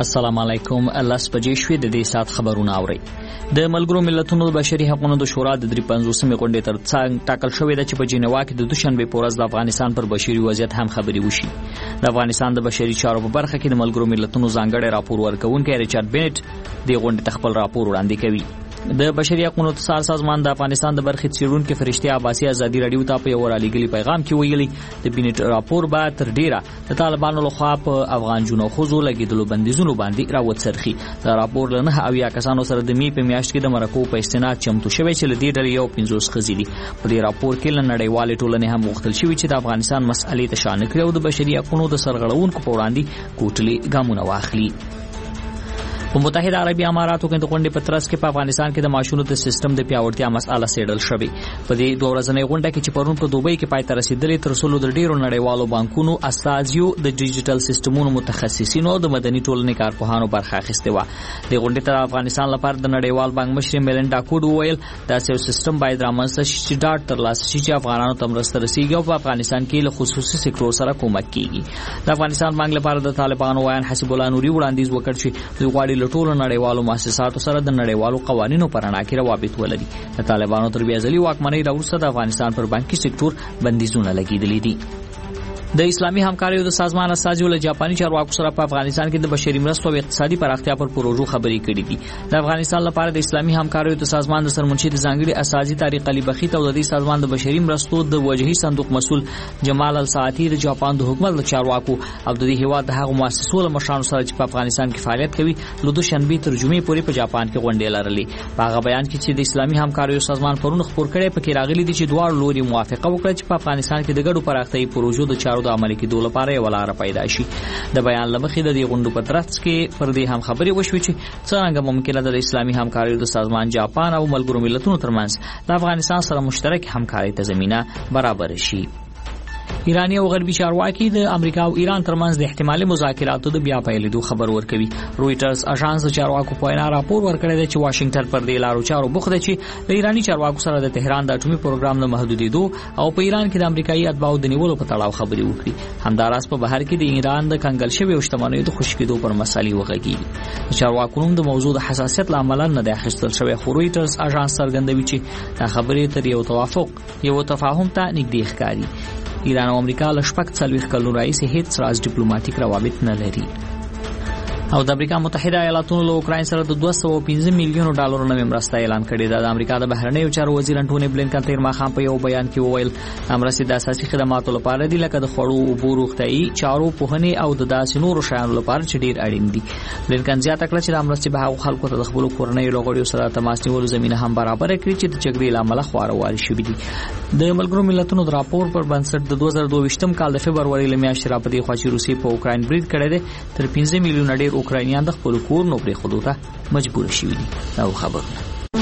السلام علیکم. لاس بجې شوې د دې سات خبرونه اوري. د ملګرو ملتونو بشري حقوقو د شورا د 53مې غونډې تر څنګ ټاکل شوې ده چې په جنیوا کې د دوشنبه په ورځ د افغانستان پر بشري وضعیت هم خبري وشي. د افغانستان د بشري چارو په برخه کې د ملګرو ملتونو ځانګړی راپور ورکونکي ریچارډ بینټ د غونډې خپل راپور وړاندې کوي. د بشري حقوقو د سازمان د افغانستان د برخې څیړونکو فرشتي عباسي ازادي رادیو ته په یو رالیږلي پیغام کې ویلي د بینټ راپور به تر ډیره د طالبانو لخوا په افغان جنو خوځو لګیدلو بندیزونو باندې راوڅرخي. دا راپور له 9 کسانو سره د می په میاشت کې د مرکو په استناد چمتو شوی چې لدې ډلې یو 50 خزي دي. په دې راپور کې له نړیوالې ټولنې هم غوښتل شوی چې د افغانستان مسئلې ته شان کړي او د بشري حقوقو د سرغړونکو په وړاندې کوټلي ګامونه واخلي. په متحده عربي اماراتو کې د غونډې په ترڅ کې په افغانستان کې د معاشونو د سیستم د پیاوړتیا مسأله سیډل شوې. په دې دوه ورځنۍ غونډه کې چې پرون په دوبۍ کې پای ته رسیدلې تر څو د ډیرو نړیوالو بانکونو استازیو د ډیجیټل سیستمونو متخصصینو او د مدني ټولنې کارپوهانو برخه اخیسته و. د غونډې ته افغانستان لپاره د نړیوال بانک مشر میلنډا کوډ وویل دا سیستم باید رامنځته شي چې ډاټ ترلاسه شي چې افغانانو ته مرسته رسیږي او په افغانستان کې له خصوصي سکتور سره کومک کیږي. د افغانستان بانک لپاره د طالبانو وایي حسب الله نوري وړاندیز وکړ چې دوی غواړي له ټولو نړیوالو مؤسساتو سره د نړیوالو قوانینو پر اړه کې روابط ولري. د طالبانو تر بیا ځلې واکمنۍ راوروسته د افغانستان پر بانکي سکتور بندیزونه لګیدلي دي. د اسلامي همکاریو د سازمان استازیو له جاپاني چارواکو سره په افغانستان کې د بشري مرستو او اقتصادي پراختیا پر پروژو خبرې کړې دي. د افغانستان لپاره د اسلامي همکاریو د سازمان د سرمنشي د ځانګړي استازي طارق علي بخیت او د دې سازمان د بشري مرستو د وجهي صندوق مسؤل جمال الساعتي د جاپان د حکومت له چارواکو او د هیواد د هغو مؤسسو له مشرانو سره چې په افغانستان کې فعالیت کوي له دوشنبه تر جمعې پورې په جاپان کې غونډې لرلې. په هغه بیان کې چې د اسلامي همکاریو سازمان پرون خبر کړي پکې راغلي دي چې دوه لوري موافقه وکړه چې په افغانستان کې د ګډو پراختیايي پروژو د چارو د عملي کېدو لپاره یو لار پیدا شي. د بیان لمخې د دې غونډو په ترڅ کې پر دې هم خبرې وشوې چې څنګه ممکنه ده د اسلامي همکاریو د سازمان جاپان او ملګرو ملتونو ترمنځ د افغانستان سره مشترک همکاري ته زمينه برابر شي. ایرانی او غربي چارواکي د امریکا او ایران ترمنځ د احتمالي مذاکراتو د بیا پیلېدو خبر ورکوي. رويټرز اژانس د چارواکو په وینا راپور ورکړی دی چې واشنگټن پر دې لارو چارو بوخت دی چې د ایرانی چارواکو سره د تهران د اټومي پروګرام نه محدودېدو او په ایران کې د امریکایي اتباعو د نیولو په تړاو خبرې وکړي. همداراز په بهر کې د ایران د کنګل شوی او شتمنیو د خوشکېدو پر مسالې وغږیږي. د چارواکو د موضوع د حساسیت لامل نه د اخیستل شوی. خو رويټرز اژانس څرګندوي چې دا خبرې تر یو توافق یو تفاهم ته نږدې ښکاري. ایران او امریکا له شپږ څلوېښت کلونو راهیسې هیڅ راز ډیپلوماټیک روابط نه لري. او د امریکا متحده ایالاتونو له اوکراین سره د 215 میلیونو ډالرو نوې مرسته اعلان کړې ده. د امریکا د بهرنیو چارو وزیر انټونی بلینکن تیر ماښام په یو بیان کې وویل مرستې د اساسي خدماتو لپاره دي لکه د خوړو اوبو روغتیايي چارو پوهنې او د داسې نورو شیانو لپاره چې ډیر اړین دي. بلینکن زیاته کړه چې د مرستې به هغو خلکو ته د خپلو کورنیو لغړیو سره تماس نیولو زمینه هم برابر کړي چې د جګړې له امله خواره شوي دي. د ملګرو ملتونو د راپور پر بنسټ د 2022 کال د فبرवरी له میاشتې را پدې خوا چې روسیې په اوکراین برید کړی دی تر 15 میلیونه ډیر اوکراینیان د خپل کور نو پرې خودو ته مجبور شوي دي. دا خبرونه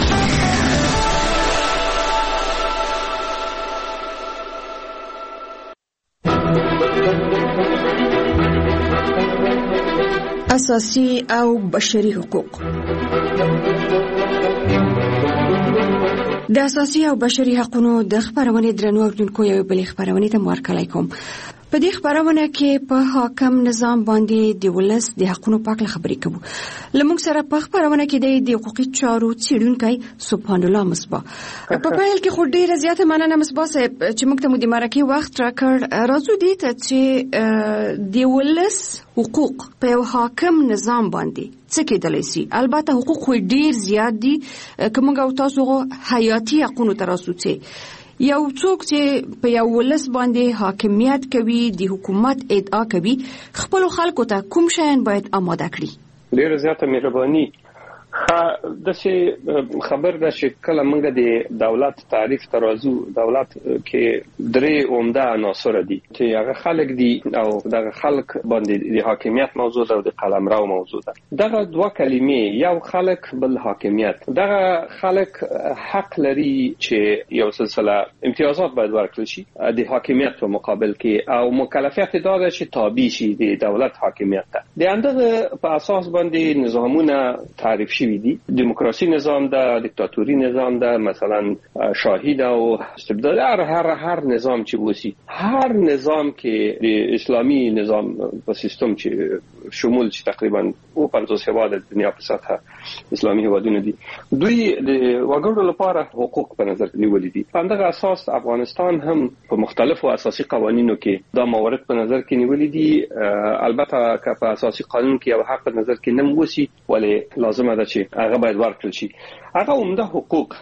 اساسي او بشري حقوق. د اساسي او بشري حقوقو د خبرونې درنو اوریدونکو یو بل خبرونه ته مارکلای کوم. په دې خبرونه کې په حاکم نظام باندې د ولس د حقوقو په اړه خبرې کوو. لمونږ سره په خبرونه کې د حقوقي چارو څیړونکی سبحان الله مصباح. په پیل کې خو ډیره زیاته مننه مصباح صاحب چې موږ ته مو د مرکه وخت راکړ. راځو دې ته چې د ولس حقوق په یو حاکم نظام باندې څه کېدلی سي. البته حقوق خو ډیر زیات دي که موږ او تاسو حیاتي حقوقو ته راسو چې یو څوک چې په یو ولس باندې حاکمیت کوي د حکومت ادعا کوي خپل خلکو ته کوم شیان باید آماده کړي. ډیره زیاته مهرباني. د څه خبر ده چې کله موږ د دولت تعریف ترازو دولت کې درې عمده عناصر دي چې هغه خلک دي او دغه خلک باندې د حاکمیت موضوع ده او د قلمرو موضوع ده. دغه دوه کلمې یو خلک بل حاکمیت. دغه خلک حق لري چې یو سلسله امتیازات باید ورکړل شي د حاکمیت په مقابل کې او مکلفیت دا ده چې تابع شي د دولت حاکمیت ته. د اندغه په اساس باندې نظامونه تعریف شوی دي. دیموکراسی نظام ده، دیکتاتوری نظام ده، مثلا شاهی ده او استبداد. هر نظام چې وسی هر نظام کې د اسلامي نظام په سیستم چې شمول چې تقریبا 50 هیواد د دنیا په سطحه اسلامي هیوادونه دي دوی د وګړو لپاره حقوق په نظر کې نیولي دي. په همدغه اساس افغانستان هم په مختلفو اساسي قوانینو کې دا موارد په نظر کې نیولي دي. البته که په اساسي قانون کې یو حق په نظر کې نه موسی ولې لازمه ده چې هغه باید ورکړل شي. هغه عمده حقوق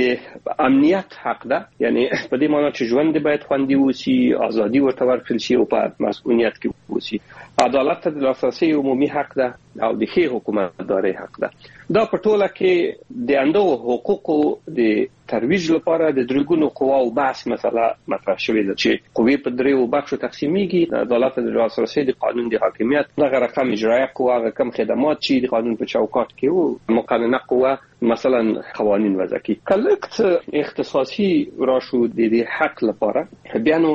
د امنیت حق ده، یعنی په دې معنی چې ژوند باید خوندي وسی، ازادي ورته ورکړل شي او په مسؤلیت کې وسی. عدالت ته د لاسرسي عمومي حق ده او د ښه حکومتداري حق ده. دا په ټوله کې د اندو حقوقو د ترویج لپاره د درګونو قواو بحث مسله مطرح شوې ده چې قوې په دریو بخشو تقسیمیږي. عدالت د لاسرسي د قانون د حاکمیت، هغه رقم اجرایه قوه، هغه کم خدمات چې د قانون په چوکاټ کې او مقننه قوه مثلا قوانین وضع کی. کلکت اختصاصی راشو د حق لپاره بیا نو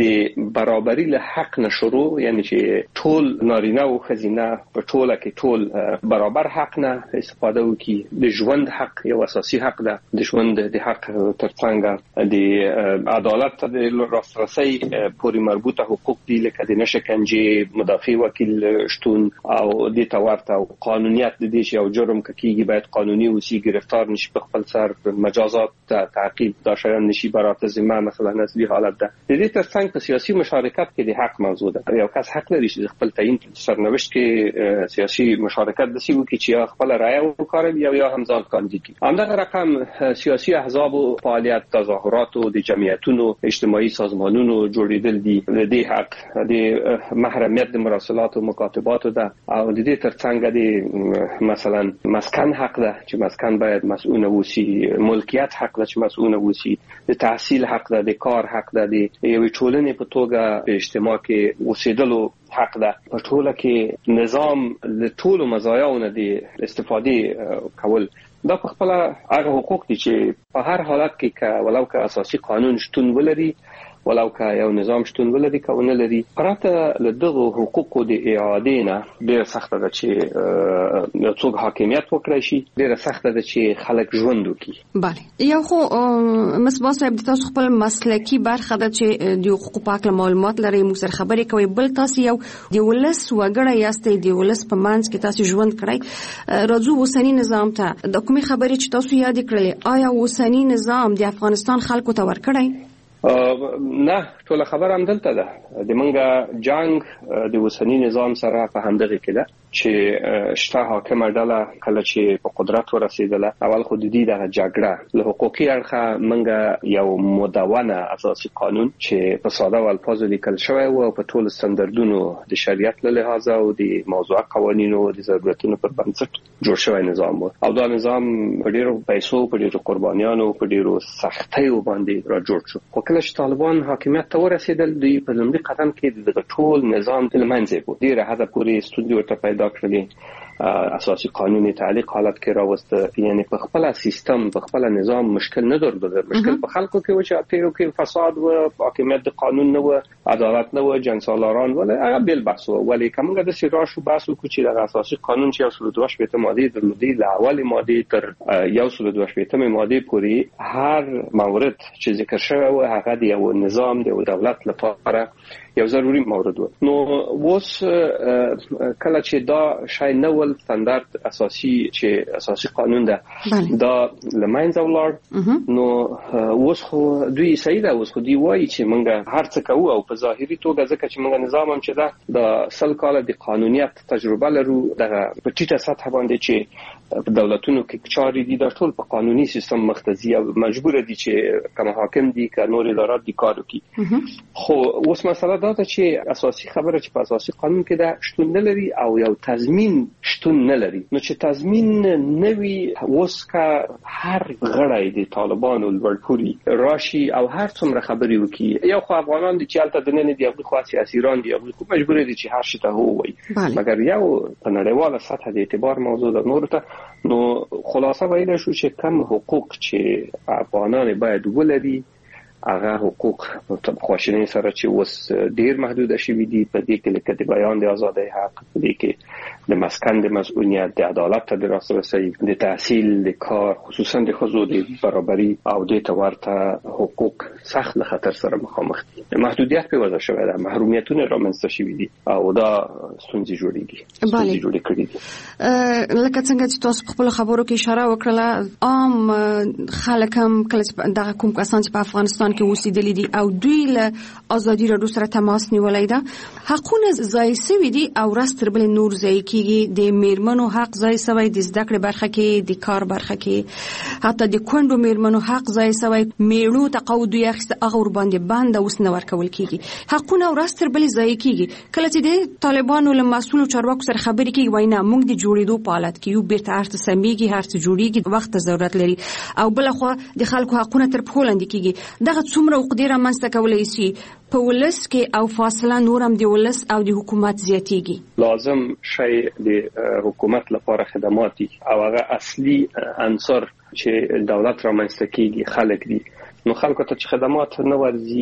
د برابری له حق نشرو، یعنی چې ټول نارینه او ښځینه په ټوله کې ټول برابر حق نه استفاده وکړي. د ژوند حق یو اساسي حق ده. د ژوند د حق ترڅنګ د عدالت ته د لاسرسي پورې مربوطه حقوق دي، لکه د نشکنجې، مدافع وکیل شتون او د تورته او قانونیت د دې چې یو جرم کیږي باید قانوني وسی، گرفتار نشي، په خپل سر مجازات تعقیب دا شایان نشي، برات ذمه مثلا اصلي حالت ده. د دې ترڅنګ په سیاسي مشارکت کې د حق موضوع ده. یو کس حق لري چې خپل تعیین سرنوشت کې سیاسي مشارکت د سیو کې چې خپل رائے وکړي یا هم ځان کاندید کړي. همدغه رقم سیاسي احزاب او فعالیت، تظاهرات او د جمعیتونو، اجتماعي سازمانونو جوړیدل دي. د دې حق د محرمیت د مراسلات او مکاتبات ده او د دې ترڅنګ د مثلا مسکن حق ده چې مسکن باید مسئول وسی، ملکیت حق ده چې مسئول وسی، د تحصیل حق ده، د کار حق ده، د یوې ټولنې په توګه په اجتماع کې اوسېدلو حق ده. په ټوله کې نظام له ټولو مزایاونو د استفاده کول دا په خپل هغه حقوق دي چې په هر حالت کې ولو که اساسي قانون شتون ولري، ولو که یو نظام شتون ولري که ونه لري، پرته له دغه حقوقو د اعاده نه ډېر سخت ده چې یو څوک حاکمیت وکړي شي، ډېر سخت ده چې خلک ژوند وکړي. بله، یو خو مصباح صاحب د تاسو خپل مسلکی برخه ده چې د حقوقو په اړه معلومات لري، موږ سره خبرې کوي. بل تاسو یو د ولس وګړی یاستئ، د ولس په منځ کې تاسو ژوند کړی. راځو اوسنی نظام ته د کومې خبرې چې تاسو یاد کړلې، آیا اوسنی نظام د افغانستان خلکو ته ورکړی؟ نه، ټول خبر هم دلته ده. د منګه جنگ د وسنی نظام سره په همدغه کې ده چې شته حاکمه ډله کله چې په قدرت ورسېدله، اول خو د دې د جګړه له حقوقي اړخه منګه یو مدونه اساسي قانون چې په ساده الفاظو لیکل شوی او په ټول ستاندردونو د شریعت له لحاظ او د موضوع قوانینو د ضرورتونو پر بنسټ جوړ شوی نظام و. او دا نظام په ډیرو پیسو، په ډیرو قربانیانو، په ډیرو سختیو باندې را جوړ شو. خو کله چې طالبان حاکمیت ته ورسېدل، دوی په لومړي قدم کې د ټول نظام له منځه بو ډیره حد پورې ستونزې ورته پیدا کړلې. اساسي قانوني تعلیق حالت کې راوسته، یعنی په خپل سیستم، په خپل نظام مشکل نه درلود. مشکل په خلکو کې و چې اتیرو کې فساد و، حاکمیت د قانون نه و، عدالت نه و، جنګسالاران ول، هغه بل بحث و. ولی کومه د سیرا شو بحث وکړي چې د اساسي قانون چې 122 ماده درلودي، له اول ماده تر 122 ماده پورې هر مورد چې ذکر شوی و هغه د یو نظام، د دولت لپاره یو ضروري مورد و. نو اوس کله چې دا شای نول ستاندرد اساسي چې اساسي قانون ده دا لمنځه ولاړ، نو اوس خو دوی صحیح ده، اوس خو دوی وایي چې موږ هر څه کوو او په ظاهري توګه ځکه چې موږ نظام هم چې ده د 100 کال د قانونیت تجربه لرو، دغه په ټیټه سطح باندې چې په دولتونو کې چاري دي دا ټول په قانوني سیستم مختزي او مجبور دي چې کوم حاکم دي که نور ادارات دي کار وکړي. خو اوس مسله دا ده چې اساسي خبره چې په اساسي قانون کې ده شتون نه لري او یو تضمین شتون نه لري. نو چې تضمین نه وي، اوس که هر غړی د طالبانو لوړپوړي راشي او هر څومره خبرې وکړي، یو خو افغانان دي چې هلته دننه دي، هغوی خو سیاسیران دي، هغوی خو مجبور دي چې هر شي ته هو وایي. مګر یو په نړیواله سطح د اعتبار موضوع ده. نور ته نو خلاصه ویل شو چې کم حقوق چې افغانان باید ولري، هغه حقوق په خواشینۍ سره چې اوس ډیر محدود شوي دي. په دې کې لکه د بیان د ازادۍ حق، په دې کې د مسکن د مسؤلیت، د عدالت ته د لاسرسي، د تحصیل، د کار، خصوصا د ښځو د برابري او د ورته حقوق سخت له خطر سره مخامخ دي. محدودیت په وجه شوی ده، محرومیتونه رامنځته شوي دي او دا ستونزې جوړې کړې دي. لکه څنګه چې تاسو په خپل خبرو کې اشاره وکړه، عام خلک هم کله دغه کوم کسان چې په افغانستان کې اوسېدلي دي او دوی له ازادي راډیو سره تماس نیولای ده، حقونه ضایع شوي دي او ورځ تر بلې نور ضایع کیږي. د میرمنو حق ضایع شوی، د زده کړې برخه کې، د کار برخه کې، حتی د کونډو میرمنو حق ضایع شوی. میړو تقاعد یې اخیسته، هغه ور باندې بند اوس نه ورکول کیږي. حقونه ورځ تر بلې ضایع کیږي. کله چې د طالبانو له مسؤلو چارواکو سره خبرې کوي، وایي نه موږ د جوړېدو په حالت کې یو، بیرته هر څه سمېږي، هر څه جوړېږي، وخت ته ضرورت لري. او بلخوا د خلکو حقونه تر پښو لاندې کیږي. دغه څومره عقدې رامنځته کولی شي په ولس کې او فاصله نور هم د ولس او د حکومت زیاتېږي. لازم شی د حکومت لپاره خدمات دي او هغه اصلي عنصر چې دولت رامنځته کیږي خلک دي. نو خلکو ته چې خدمات نه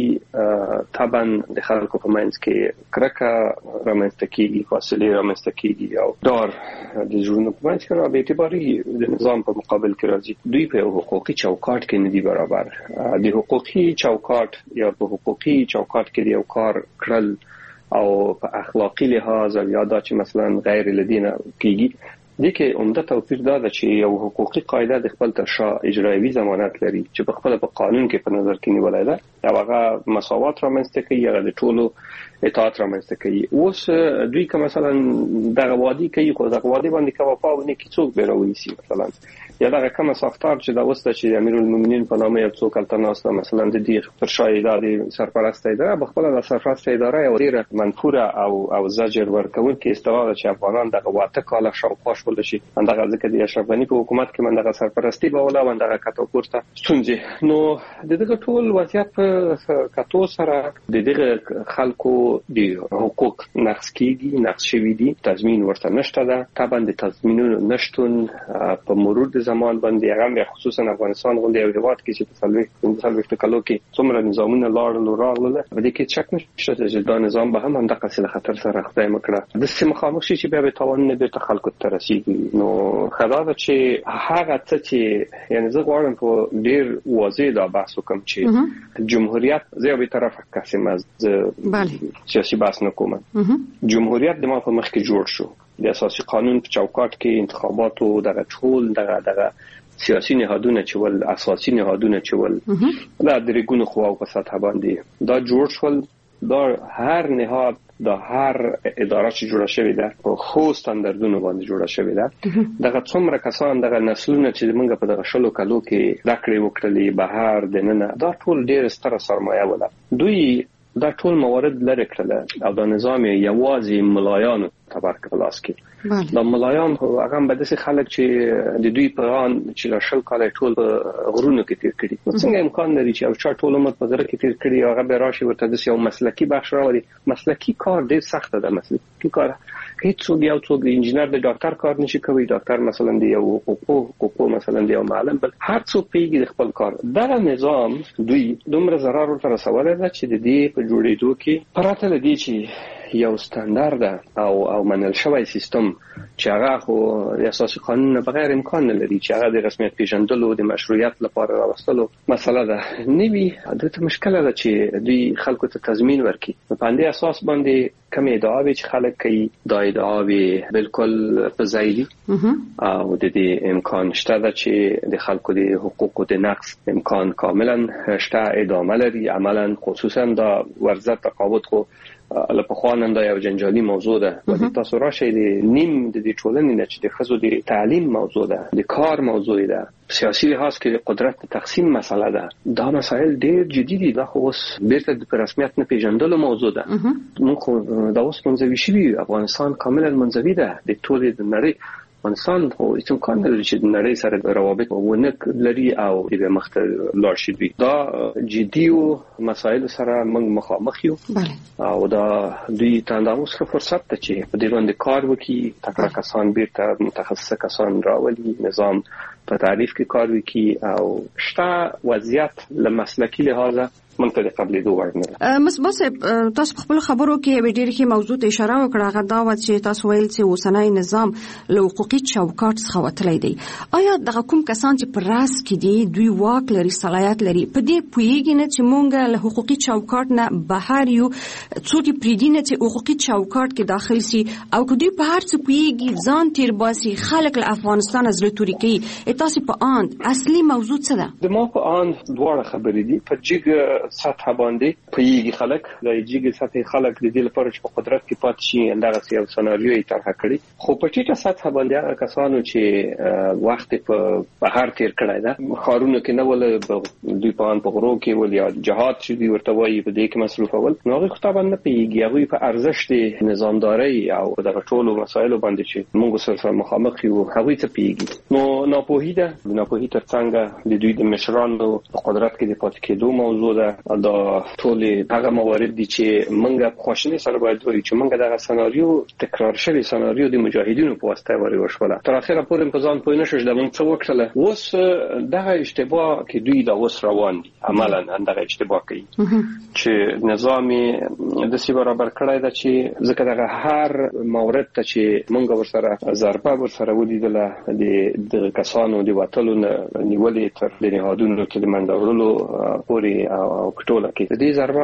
ورځي، طبعا د خلکو په منځ کې کرکه رامنځته کیږي، فاصله رامنځته کیږي او ډار د ژوند په منځ کې به اعتباري د نظام په مقابل کې راځي. دوی په حقوقي چوکاټ کې نه دي برابر. د حقوقي چوکاټ یا په حقوقي چوکاټ کې یو کار کړل او په اخلاقی لحاظ یا دا چې مثلا غیر لدینه کیږي، دي کې عمده توپیر دا ده چې یو حقوقي قاعده د خپل تر شا اجرایوي ضمانت لري چې په خپل په قانون کې په نظر کې نیولای ده، او هغه مساوات رامنځته کوي، هغه د ټولو اطاعت رامنځته کوي. اوس دوی که مثلا دغه وادي کوي، خو دغه وادي باندې کوپا ونه کې څوک به راوېسي، مثلا یا دغه کومه ساختار چې دا وسته چې امیرالمؤمنین په نامه یو څوک التناسته مثلا د دې پر شای ادارې سرپرست اداره بخپل د سرپرست اداره یو ډیره منفوره او زجر ورکول کې استواده چې افغانان دغه واته کاله شاوخوا شول شي. دغه ځکه د اشرف غنی په حکومت کې من دغه سرپرستی به ولا من دغه کتو پورته ستونزې. نو دغه ټول وضعیت په کتو سره دغه خلکو د حقوق نقض کیږي، نقض شوی دي، تضمین ورته نشته ده. طبعا د تضمینونو نشټون په مرور د زمان باندې هغه خصوصا افغانستان غونډه یو هیواد کې چې په 30 کالو کې څومره نظامونه لاړل راغله، په دې کې شک نشته چې دا نظام به هم دغه څه خطر سره خدای مکړه د سیمه خاموش شي چې به تاوان نه به خلکو ته رسیږي. نو خدای دا چې هغه څه چې یعنی زه غواړم په ډیر واضح دا بحث وکم چې جمهوریت زه به طرفه قسم از سیاسي بحث نه کوم. جمهوریت د ما په مخ کې جوړ شو د اساسي قانون په چوکاټ کې انتخابات او دغه ټول دغه سیاسي نهادونه چې ول اساسي نهادونه چې ول دا د ریګونو خو او په سطح باندې دا جوړ شول. دا هر نهاد دا هر اداره چې جوړه شوې ده په خو ستاندردونو باندې جوړه شوې ده. دغه څومره کسان دغه نسلونه چې موږ په دغه شلو کالو کې دکړې وکړلې بهر دننه دا ټول ډېر ستره سرمایه ولا. دوی دا ټول موارد لري کړل او د نظام یوازې ملایانو تبرک پلاس کې د ملایان هغه به د خلک چې د دوی په ان چې شل کال ټول غرونو کې تیر کړي. څنګه امکان لري چې او چا ټول عمر په غره کې تیر کړي هغه به راشي ورته د یو مسلکی بخش راوړي. مسلکی کار ډیر سخت ده. مسلکی کار هیڅ څوک د انجینر د ډاکټر کار نشي کوي. ډاکټر مثلا دی یو حقوق مثلا دی یو معلم، بل هر څوک پیږي خپل کار. دا نظام دوی دومره ضرر ورته رسول ده چې د دې په جوړېدو کې پراته لدی چې یو ستاندارد او منل شوی سیستم چې هغه خو د اساسي قانون بغیر امکان نه لري چې هغه د رسمیت پیژندلو د مشروعیت لپاره راوستلو مسله ده. نوی دغه مشکله ده چې دوی خلکو ته تضمین ورکړي. په دې اساس باندې کوم ادعاوې چې خلک کوي دا ادعاوې بالکل فضایي او د دې امکان شته ده چې د خلکو د حقوقو د نقض امکان کاملا شته ادامه لري. عملا خصوصا دا ورزه تقاعد خو لکه خوانند یو جنجالي موضوع ده. ولې تاسو راشئ د نیم د دې ټولنې نه چې د خزو د تعلیم موضوع ده، د کار موضوع ده، سیاسي لحاظ کې د قدرت تقسیم مسله ده. دا مسائل ډېر جدي دي. دا خو اوس بیرته د رسمیت نه پیژندلو موضوع ده. موږ دا اوس منځوي شوي افغانستان کاملا منځوي ده د ټولې د نړۍ. افغانستان خو هیڅ امکان نه لري چې د نړۍ سره روابط ونه لري او د مخته لاړ شي. دا جدي مسایل سره موږ مخامخ یو او دا دوی ته دا اوس فرصت ده چې په دې باندې کار وکړي. تکړه کسان بیرته متخصص کسان راولي، نظام په تعریف کې کار وکړي او شته وضعیت له مسلکی لحاظه موږ ته د قبلېدو وړ نه ده. مصباح صاحب، تاسو په خپل خبرو کې ډېرې ښې موضوع ته اشاره وکړه، هغه دا وه چې تاسو ویل چې اوسنی نظام له حقوقي چوکاټ څخه وتلی دی. آیا دغه کوم کسان چې په راس کې دي دوی واک لري، صلاحیت لري، په دې پوهېږي نه چې موږ له حقوقي چوکاټ نه بهر یو، څوک یې پرېږدي نه چې حقوقي چوکاټ کې داخل سي، او که دوی په هر څه پوهېږي ځان تېر باسي، خلک له افغانستان زړه توري کوي. تاسو په آن اصلي موضوع څه ده؟ د ما په آن دواړه خبرې دي. په جګ سطح باندې پوهېږي خلک، د جګ سطح خلک د دې لپاره چې په قدرت کې پاتې شي همدغسې یو سناریو یې طرحه کړې. خو په ټیټه سطح باندې هغه کسانو چې وخت په بهر تېر کړی ده، ښارونو کې نه ول، دوی په آن په غرو کې ول، یا جهاد چې دوی ورته وایي په دې کې مصروف ول، نو هغوی خو طبعا نه پوهېږي. هغوی په ارزښت نظامدارۍ او دغه ټولو مسایلو باندې چې موږ سره مخامخ یو هغوی ته پوهېږي. نو ناپوهي ده. د ناپوهي تر څنګ د دوی د مشرانو په قدرت کې د پاتې کېدو موضوع ده. دا ټولې هغه موارد دي چې موږ په خواشینۍ سره باید وایو چې موږ دغه سناریو، تکرار شوی سناریو د مجاهدینو په واسطه ورې وشوله. تر اخره پورې په ځان پوه نه شو چې موږ څه وکړله. اوس دغه اشتباه کې دوی دا اوس روان دي، عملاً دغه اشتباه کوي چې نظام داسې برابر کړی ده چې ځکه دغه هر مورد ته چې موږ ورسره ضربه ورسره ولیدله، د کسانو د وتلو نیولې تر د نهادونو کې د منځه وړلو پورې او ټوله کې د دې ضربه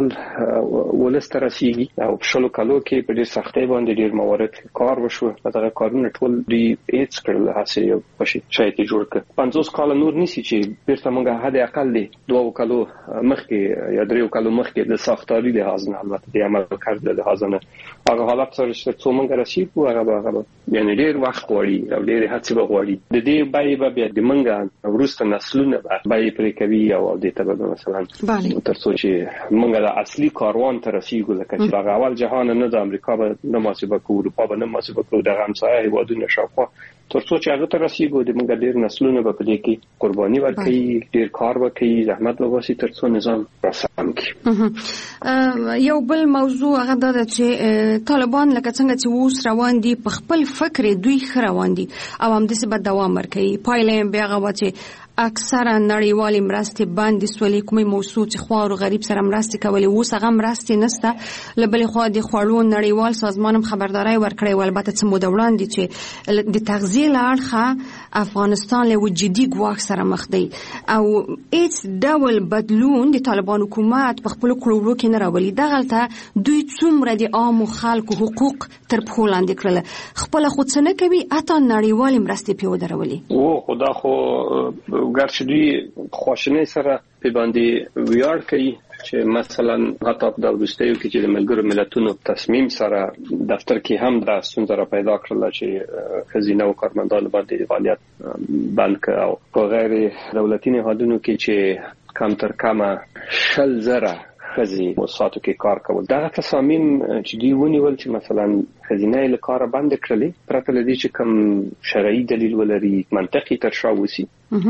ټول ولس ته رسېږي. او په شلو کالو کې په ډېر سختۍ باندې ډېر موارد کار وشو. دغه کارونه ټول دوی هېڅ کړل، هسې یو شاید یې جوړ کړ. 50 کاله نور نیسي چې بیرته موږ حد اقل دی 2 کالو مخکې یا 3 کالو مخکې د ساختاري لحاظ نه، البته د عمل کرد لحاظ نه، هغه حالت سره چې څو موږ رسېږو هغه یعنې ډېر وخت غواړي او ډېرې هڅې به غواړي. د دې بیې به بیا د موږ وروسته نسلونه به بیې پرې کوي او دې ته به مثلا تر څو چې موږ د اصلي کاروان ته رسېږو، لکه چې هغه اول جهان نه د امریکا به نه محاسبه کوو، اروپا به نه محاسبه کوو، دغه همسایه هېوادونه شاوخوا، تر څو چې هغه ته رسېږو د موږ ډېر نسلونه به په دې کې قرباني ورکوي، ډېر کار وکړي، زحمت به وباسي تر څو نظام راسم کړي. یو بل موضوع هغه دا ده چې طالبان لکه څنګه چې اوس روان دي په خپل فکر دوی ښه روان دي او همداسې به دوام ورکوي. پایله یې بیا هغه وه چې اکثره نړیوالې مرستې بندې سولې، کومې موضوع چې خوار او غریب سره مرستې کولې اوس هغه مرستې نشته. له بلې خوا د خوړو نړیوال سازمان هم خبرداری ورکړی و، البته څه موده وړاندې، چې د تغذیې له اړخه افغانستان له یو جدي ګواښ سره مخ دی او هیڅ ډول بدلون د طالبان حکومت په خپلو کړو کې نه راولي. دغلته دوی څومره د عامو خلکو حقوق تر پښو لاندې کړل، خپله خو څه نه کوي، حتی نړیوالې مرستې پرې ودرولې. خدا خو ګرچې دوی خواشینۍ سره په باندې ویاړ کوي چې مثلا حتی د وروستیو کې چې د ملګرو ملتونو تصمیم سره دفتر کې هم دا ستونزه را پیدا کړله چې خزینه او کارمندانو باندې فعالیت بند کړ، او په غیر دولتي نهادونو کې چې کم تر کمه 100,000 خزي موسساتو کې کار کول. دا تصامیم چې دوی ونیول چې مثلا خزینه له کاره بند کړلې، پرته له دې چې کوم شرعي دلیل ولري، منطقي ترشا وسی،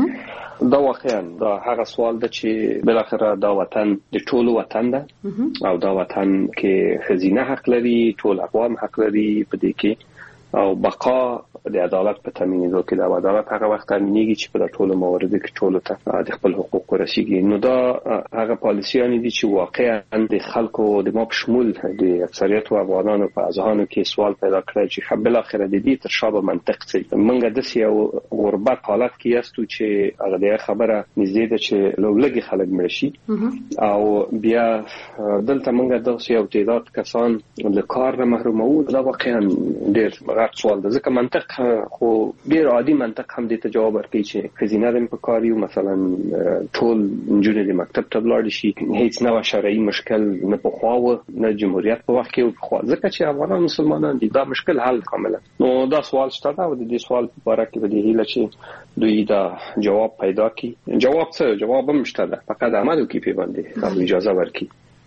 دا واقعا دا هغه سوال ده چې بالاخره دا وطن د ټولو وطن ده او دا وطن کې خزینه حق لري، ټول اقوام حق لري په دې کې، او بقا د عدالت په تامینېدو کې د عدالت هغه وخت تامینېږي چې په ټولو مواردو کې ټولو ته د خپل حقوق ورسیږي. نو دا هغه پالیسیانی دي چې واقعا د خلکو د ما په شمول د اکثریت افغانانو په اذهانو کې سوال پیدا کړی چې بل اخر د دې تر شا به منطق څه. موږ د یو غربت حالت کې یاستو چې هغه د خبره نږدې ده چې لوګي خلک مړ شي او بیا دلته موږ د یو تعداد کسان له کار نه محرومو. دا واقعا ډېر غټ سوال ده، ځکه منطق خو ډیر عادي منطق هم دې ته جواب ورکړي چې خزینه د پکاري مثلا ټول نجونې د مکتب ته لاړ شي، هیڅ نوع شرعي مشکل نه په خواو نه جمهوریت په وخت کې په خوا، ځکه چې افغانان مسلمانان دي، دا مشکل حل کاملا. نو دا سوال شته دا د دې سوال په اړه کې به هیله چې دوی دا جواب پیدا کړي. جواب څه؟ جواب هم شته ده، فقط عمل وکړي په باندې اجازه ورکړي.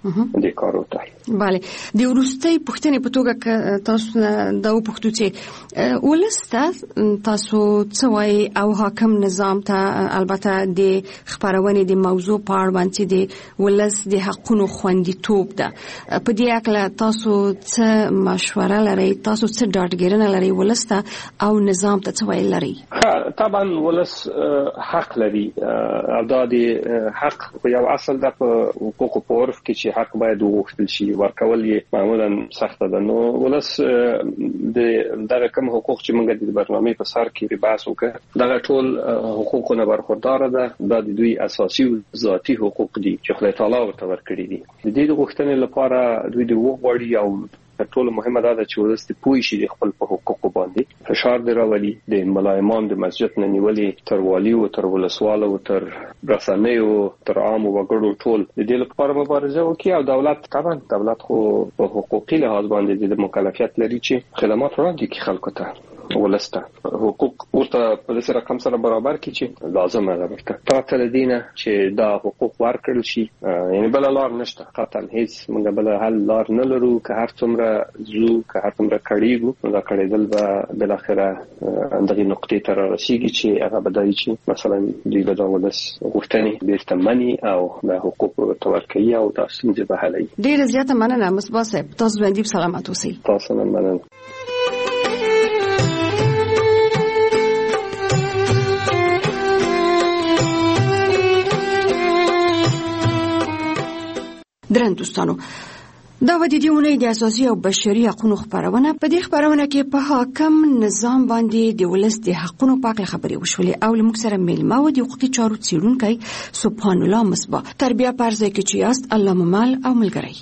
د کارو ته. bale د ورستۍ پښتنې په توګه تاسو دا وپوښتو چې ولسته تاسو څه وایي او حاکم نظام ته البته د خبرونې د موضوع په اړه باندې د ولس د حقونو خوندیتوب ده په دې اړه تاسو څه مشوره لرئ تاسو څه ډاډګیرنه لرئ ولسته او نظام ته څه ویل لرئ؟ طبعا ولس حق لري او دا د حق یو اصل د حقوق په عرف کې چې حق باید وغوښتل شي ورکول یې معمولا سخته ده. نو ولس د دغه کوم حقوق چې موږ د برنامې په سر کې بحث وکړ دغه ټول حقوقونه برخوردار ده. دا د دوی اساسي او ذاتي حقوق دي چې خدای تعالی ورته ورکړي دي. د دې غوښتنې لپاره دوی د وغوړي او ټول مهمه ده چې ولس ته پوي شي خپل په حقوقو باندې فشار دراولي د ملایمان د مسجد نه نیولې تر والی او تر ولسوال او تر رسنیو تر عام وګړو ټول د دې لپاره مبارزه وکړي او دولت طبعا دولت خو په حقوقي لحاظ باندې د مکلفیت لري چې خدمات وړاندې کړي خلکو ته ولسته حقوق ورته په دې رقم سره برابر کړي چې لازمه ده ورته تر دینه چې دا حقوق ورکړل شي. یعنی بل لار نشته قطعا هیڅ موږ بل حل لار نه لرو که هر څومره زو که هر څومره کړيګو دا کړیدل به بل اخره اندغه نقطې ته رسیږي چې هغه بدایي چې مثلا دوی به دا ولس غوښتنې بیرته مني او د حقوق تورکي او تاسو دې به حلي. ډیر زیاته مننه مصباح صاحب تاسو باندې سلامات اوسئ. تاسو نه مننه. درن دوستانو دا و د دې اونۍ د اساسي او بشري حقوقو خبرونه په دې خبرونه کې په حاکم نظام باندې د ولس د حقوقو په اړه خبرې وشولې او لمک سره میلمه و د حقوقي چارو څیړونکي سبحان الله مصباح تربیه پرځای کې چې یاست الله ممال او ملګری.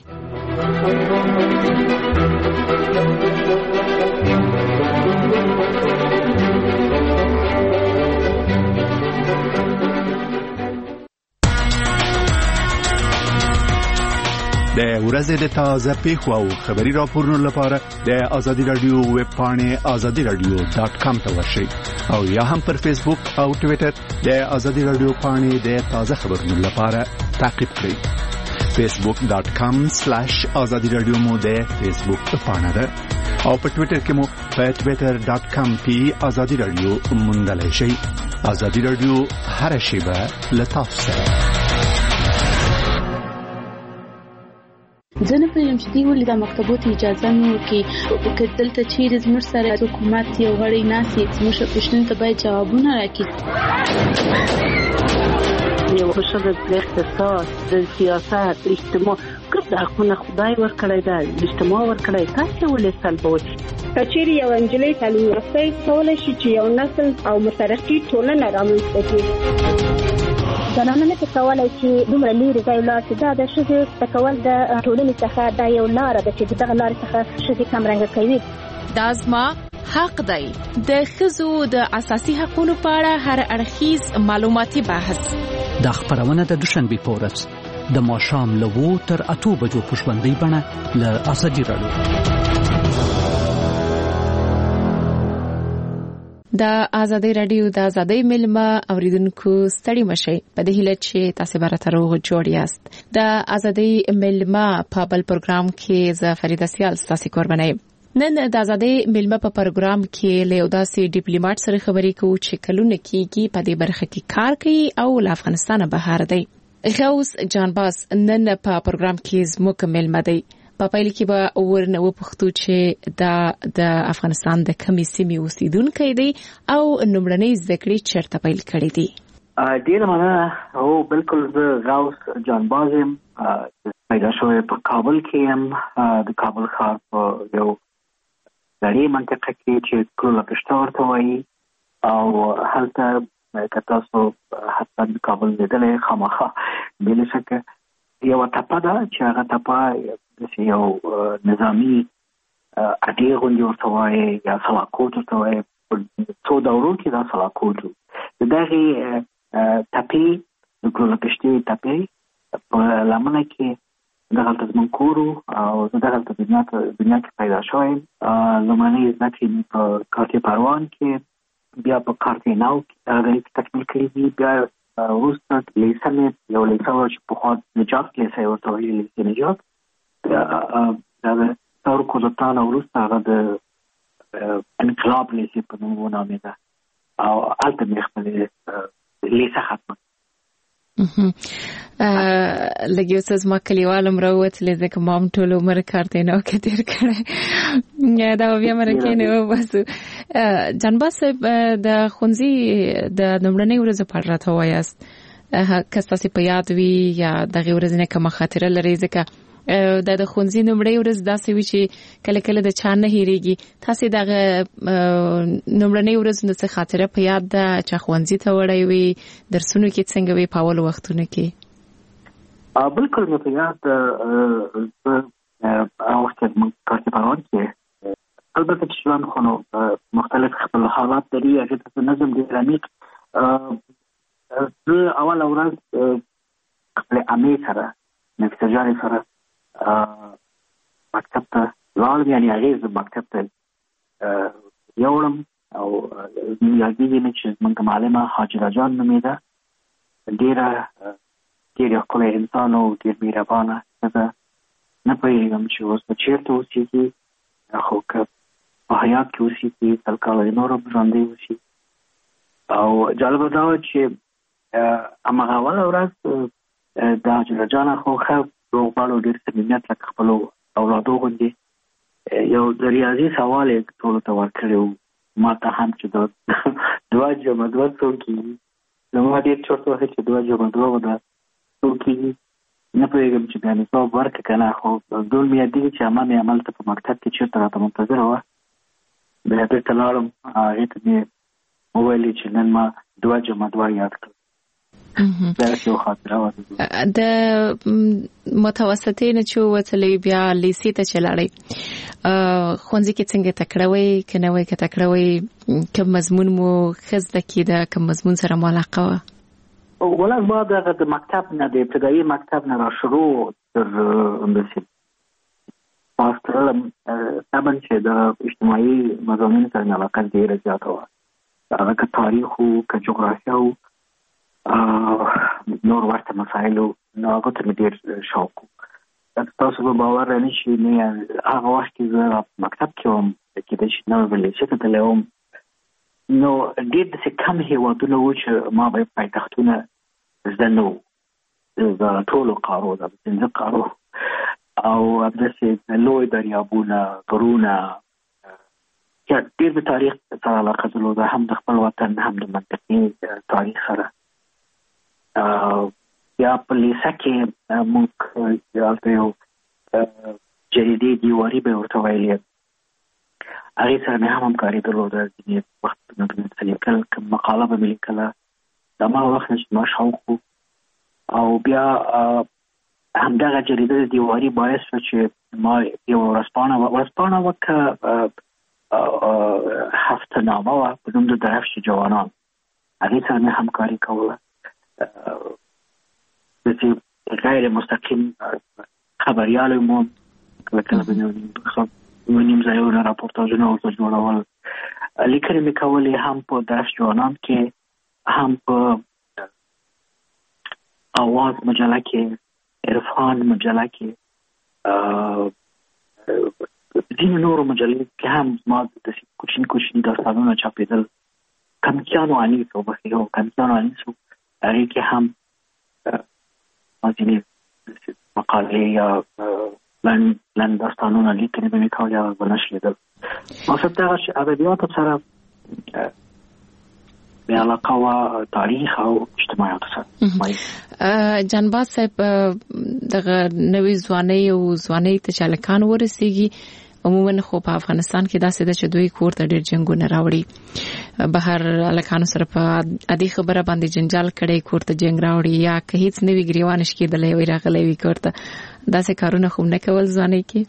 د ورځې د تازه پیښو او خبري راپورونو لپاره د ازادي رادیو ویب پاڼې azadiradio.com ته ورشئ او یا هم پر فیسبوک او ټوئیټر د ازادي رادیو پاڼې د تازه خبرونو لپاره تعقیب کړئ. facebook.com/azadiradio مو د فیسبوک پاڼه ده او په ټوئیټر کې مو په twitter.com/azadiradio موندلای شئ. ازادي رادیو هر شیبه لطف سره. زه نه پوهیږم چې دوی ولې د مکتبونو اجازه نه ورکوي که دلته چیرې زموږ سره حکومت یو غړی ناستي زموږ پوښتنو ته باید جوابونه راکړي. یو ښځه د اقتصاد د سیاست اجتماع کوم حقونه خدای ورکړی ده اجتماع ورکړی تاسو ولې سلبوي. کچېرې یو انجلۍ تعلیم یافته کولای شي چې یو نسل او مترقي ټولنه رامنځته کړي. زنانه نه کولای چې دومره لري ځای لا چې دا د ښځې تکول د ټولنې څخه دا یو لار ده چې دغه لار څخه ښځې کم رنګ کوي. دا زما حق دی. د ښځو د اساسي حقوقو په اړه هر اړخیز معلوماتي بحث د خبرونه د دوشنبه په ورځ د ماښام له 2 تر 8 بجو په ژوندۍ بڼه له ازادي رادیو. د ازادي رادیو د ازادۍ ملما اوریدونکو ستړي مشي په دې هیله چې تاسو به تر روغ جوړ یاست. د ازادۍ ملما په بل پروګرام کې ز فریده سیال تاسو قرباني. نن د ازادۍ ملما په پروګرام کې له داسې ډیپلوماټ سره خبرې کوو چې کلونه کېږي په دې برخه کې کار کوي او له افغانستان بهر دی. غوث جانباز نن په پروګرام کې زموږ ملما دی. په پیل کې به ورنه وپوښتو چې د افغانستان د کومې سیمې اوسیدونکو دی او نومړنۍ ذکرې چیرته پیل کړې دي. ډیر مننه. او بالکل زه غوث جانباز یم. پیدا شوی په کابل کې یم. د کابل ښار په یو لړۍ منطقه کې چې کرولا پښتو ورته وایي او هلته که تاسو حتی د کابل لیدلې خامخا بل شکه یو ټپه ده چې هغه ټپه یو نظامی اډې غونډې ورته وایي یا سلاکوټ ورته وایي. په څو دورو کې دا سلاکوټ و. د دغې ټپې د کرولا پښتې ټپې په لمنه کې دغلته زموږ کور او زه دغلته دنیا کې پیدا شویم. لومړنۍ زده کړې مې په کارتې پروان کې بیا په کارتې ناو کې هغه تکمیل کړې دي. بیا وروسته لیسه مې یو لیسه چې په خوا نجات لیسه ورته ویل لیسه نجات دا تر کوزتان وروسته هغه د انقلاب لیسه په نوم ونامېده او هلته مې خپل لیسه ختمه لګي اوس زما کلیوالم راوتلې ځکه ما هم ټول عمر کار دی نو کې تیر کړی دا بیا مرکه نه و بس جنباس د خونځي د نمړنۍ ورځ په اړه راته وایاست که تاسو په یاد وي یا د ورځې نه کومه خاطره لري ځکه د خونځي نمړنۍ ورځ داسې وي چې کله کله د چا نه هېریږي تاسو د نمړنۍ ورځ نو څه خاطره په یاد ده چې خونځي ته وړي وي درسونو کې څنګه وي په اول وختونو کې بالکل مې په یاد اوس چې موږ کارته پروان کې البته چې ځوان خو مختلف خپل حالات لري هغه ته نظم دی عمیق اول ورځ خپل امي سره نفسجاري سره مکتب ته لاړم یعنی هغه مکتب ته یوړم او یادېږي مې چې موږ معلمه حاجره جان نومېده ډېره ښکلی انسان او ډېر مهربانه ښځه نه پوهېږم چې اوس به چېرته اوسېږي خو که په حیات کې اوسېږي سل کاله نور هم ژوندی اوسي او جالبه دا وه چې هماغه اوله ورځ د حاجره جانه خو ښه روغبړ او ډېر صمیمیت لکه خپلو اولادو غوندې یو د ریاضي سوال یې ټولو ته ورکړی و ما ته هم چې دا 2 جمع 2 څو کېږي زما ډېر چورت وهي چې 2 جمع 2 به دا څو کېږي نه پوهېږم چې بیا مې ځواب ورکړه که نه خو ډول مې یادېږي چې عمه مې هملته په مکتب کې چېرته راته منتظره وه بیا بېرته لاړم هغې ته مې وویلې چې نن ما 2 جمع 2 یاد کړل د متوسطې نه چې وتلې بیا لیسې ته چې لاړې ښوونځي کې څنګه تکړه وئ که نه وئ که تکړه وئ کوم مضمون مو ښه زده کېده کوم مضمون سره مو علاقه وه ولا ما د مکتب نه د ابتدایي مکتب نه را شروع تر همداسې پاس کړلم طبعا چې د اجتماعي مضامینو سره مې علاقه ډېره زیاته وه هغه که تاریخ وو که جغرافیه وو نور ورته مسایلو نو هغه ته مې ډېر شوق و تاسو به باور رانه شي نه هغه وخت کې زه مکتب کې وم کېدای شي نوی به لیسې ته تللی وم نو ډېر داسې کم هېوادونه وو چې ما به پایتختونه زده نه وو د ټولو قارو د 15 قارو او همداسې لوی دریابونه غرونه ډېر د تاریخ سره علاقه درلوده هم د خپل وطن هم د منطقې تاریخ سره یا په لیسه کې موږ هلته یو جریدې دیواري به ورته ویلې هغې سره مې هم همکاري درلوده ځینې وختونه به مې څه لیکل کوم مقاله به مې لیکله د هماغه وخت نه چې ما شوق و او بیا همدغه جریده د دیواري باعث شوه چې ما یو ورځپاڼه وه که هفتهنامه وه په نوم د درفش جوانان هغې سره مې همکاري کوله داسې غیر مستقیم خبریال یم کله کله به نیم ځایونه راپورتاژونه ورته جوړول لیکنې مې کولې هم په درفش جوانان کې هم په آواز مجله کې عرفان مجله کې ځینې نورو مجلې کې هم زما داسې کوچني داستانونه چاپېدل کمکیانو انیس او بخیرو کمکیانو انیس هغې کې هم ځینې مقالې یا لنډ داستانونه لیکنې به مې کولې هغه به نشرېدل مقصد دغه چې ادبیاتو سره مې علاقه وه تاریخ او اجتماعیاتو سره جانباز صاحب دغه نوې ځوانۍ او ځوانۍ ته چې هلکان ورسېږي عموما خو په افغانستان کې داسې ده چې دوی کور ته ډېر جنګونه راوړي بهر هلکانو سره په عادي خبره باندې جنجال کړی کور ته جنګ راوړي یا که هیڅ نه وي ګریوان شکېدلی وي راغلی وي کور ته داسې کارونه خو نه کول ځوانۍ کې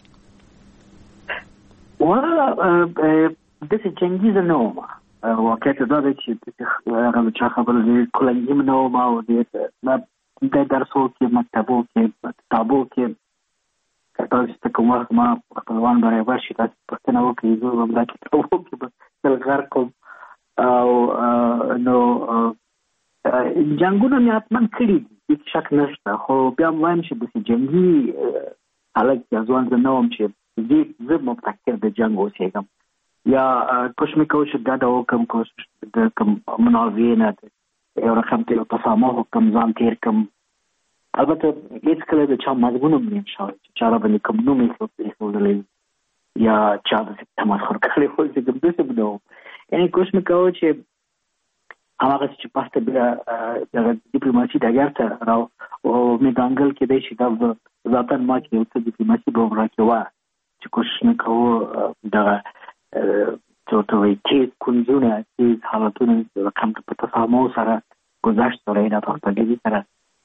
داسې جنګیزه نه وم واقعیت دا دی چې هغه د چا خبره ډېر کلنګي نه وم او ډېر د درسو کې مکتبو کې کتابو کې که تاسو ته کوم وخت ما خپلوان برابر شي تاسو پوښتنه وکړئ زه به دا کتابو کې به تل غرق کړم او نو جنگونه مې حتما کړي دي، شک نشته، خو بیا وایم چې د جنگي حالت ځوان زه نه وم چې زه مبتکر د جنگ اوسېږم یا کوشش مې کوم چې دا د حکم کوشش د کوم مناظرې نه یو رقم ته تسامح حکم ځان تیر کوم. البته هیڅ کله د چا مضمون هم نه شاوه چې چا را باندې کوم نوم یې ښودلی یا چا د تمسخر کړی وو چې کوم داسې به نه وم. یعنې کوشش مې کوم چې هغه چې پاسته بیا د ډیپلوماسي ډګر ته راو او مې دانګل کې دی چې دا ذاتاً ما کې یو څه ډیپلوماسي به راکې وه چې کوشش مې کوم دغه څه وایي تیز کونځونه تیز حالتونه رقم ته په تسامح سره ګذشت سره یې دا پرتګلي سره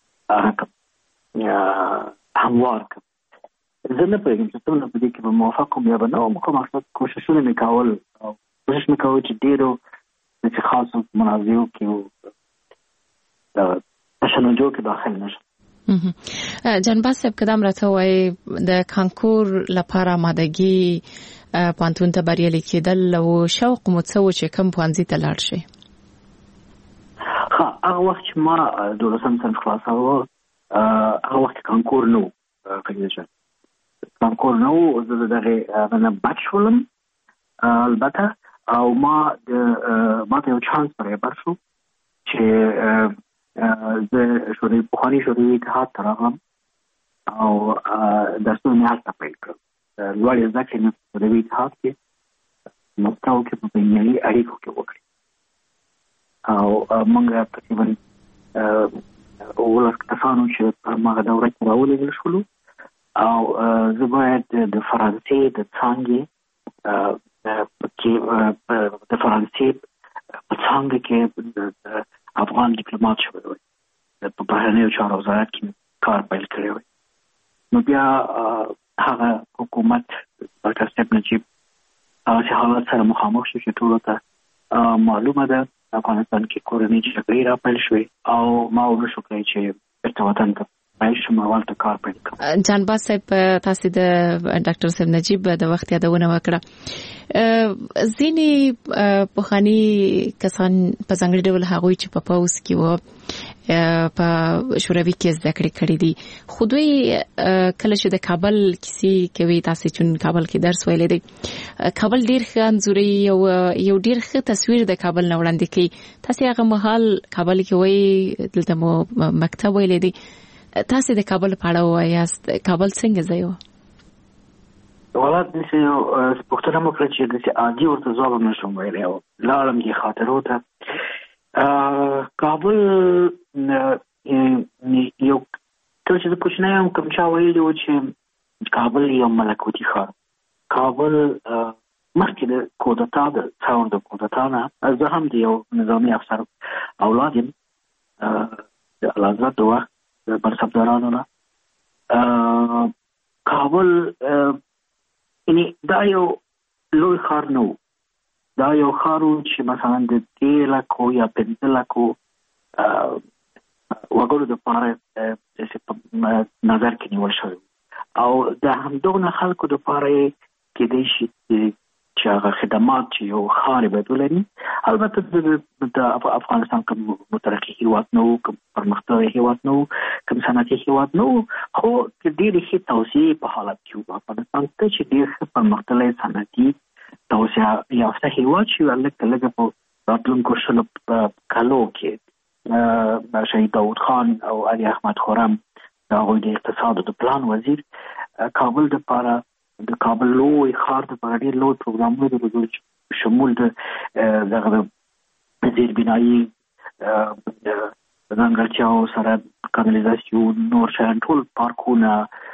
هموار کړم. زه نه پوهېږم چې څومره په دې کې به موافق وم یا به نه وم، خو مقصد کوششونه مې کول او کوشش مې کوم چې ډېرو چې خاصو مناظرو کې د تشنجو کې داخل نشم. جنباز صاحب قدم راته وایي د کانکور لپاره آمادګي پوهنتون ته بریالي کېدل او شوق مو څه و چې کوم پوهنځي ته لاړ شئ؟ هغه وخت چې ما 12 صنف خلاصاوه هغه وخت کانکور نه و، کانکور نه و، زه دغه نه بچ شولم البته، او ما ته یو چانس برابر شو چې زه پخواني شوروي اتحاد ته راغلم او درسونه مې هلته پیل کړل. لوړې زده کړې مې په شوروي اتحاد کې مسکو کې په بینالمللي اړیکو کې وکړې او موږ تقریبا 12 کسانو چې په هغه دوره کې راولېږل شولو او زه باید د فرانسې د څانګې د فرانسې په څانګه کې افغان ډیپلوماټ شوی وای، په بهرنیو چارو وزارت کې کار پیل کړی وای. نو بیا هغه حکومت ډاکټر صاحب نجیب هغه حالات سره مخامخ شو چې ټولو ته معلومه ده افغانستان کې کورنۍ جګړې را پیل شوې او ما ورشو کړی چې بیرته وطن ته جانباز صاحب تاسو د ډاکټر صاحب نجیب د وخت یادونه وکړه. ځینې پخواني کسان په ځانګړي ډول هغوی چې په پاوس کې و په شوروي کې زده کړې کړې دي، خو دوی کله چې د کابل کیسې کوي، تاسو چې کابل کې درس ویلې دی، کابل ډیر ښه انځوري یو ډیر ښه تصویر د کابل نه وړاندې کوي. تاسو هغه مهال کابل کې وایي دلته مو مکتب ویلې دی، تاسو د کابل په اړه وایاست، کابل څنګه ځای و؟ ولات دې یو پښتنه مو کړی چې د عادي ورته ځواب نشم ویلی او لاړم کې خاطرو ته. کابل یو کله چې د کوچنی هم کوم چا ویلي و چې کابل یو ملکوتي ښار. کابل مخکې د کودتا د څاون د کودتا نه زه هم د یو نظامي افسر اولاد یم د الازاد د وخت برسبدارانو نه. کابل یعنی دا یو لوی ښار نه و، دا یو ښار و چې مثلا د 3 لکو یا 5 لکو وګړو دپاره نظر کې نیول شوی او د همدغه خلکو دپاره کېدای شي چې هغه خدمات چې یو ښار باید ولري. البته د افغانستان کوم مترقي هېواد نه و، کوم پرمختللی هېواد نه و، کوم صنعتي هېواد نه و، خو ډېرې ښې توسعې په حالت کې و. افغانستان ته چې ډېر ښه پرمختللی صنعتي توسعه یافته هېواد چې لږه په راتلونکو 20 کالو کې شهید داود خان او علي احمد خرم د هغوی د اقتصاد د پلان وزیر کابل دپاره د کابل لوی ښار دپاره ډېر لوی پروګرامونه درلودل شمول د دغه زیربنایي ځانګړتیاو سره کانالیزاسیون، نور شیان، ټول پارکونه،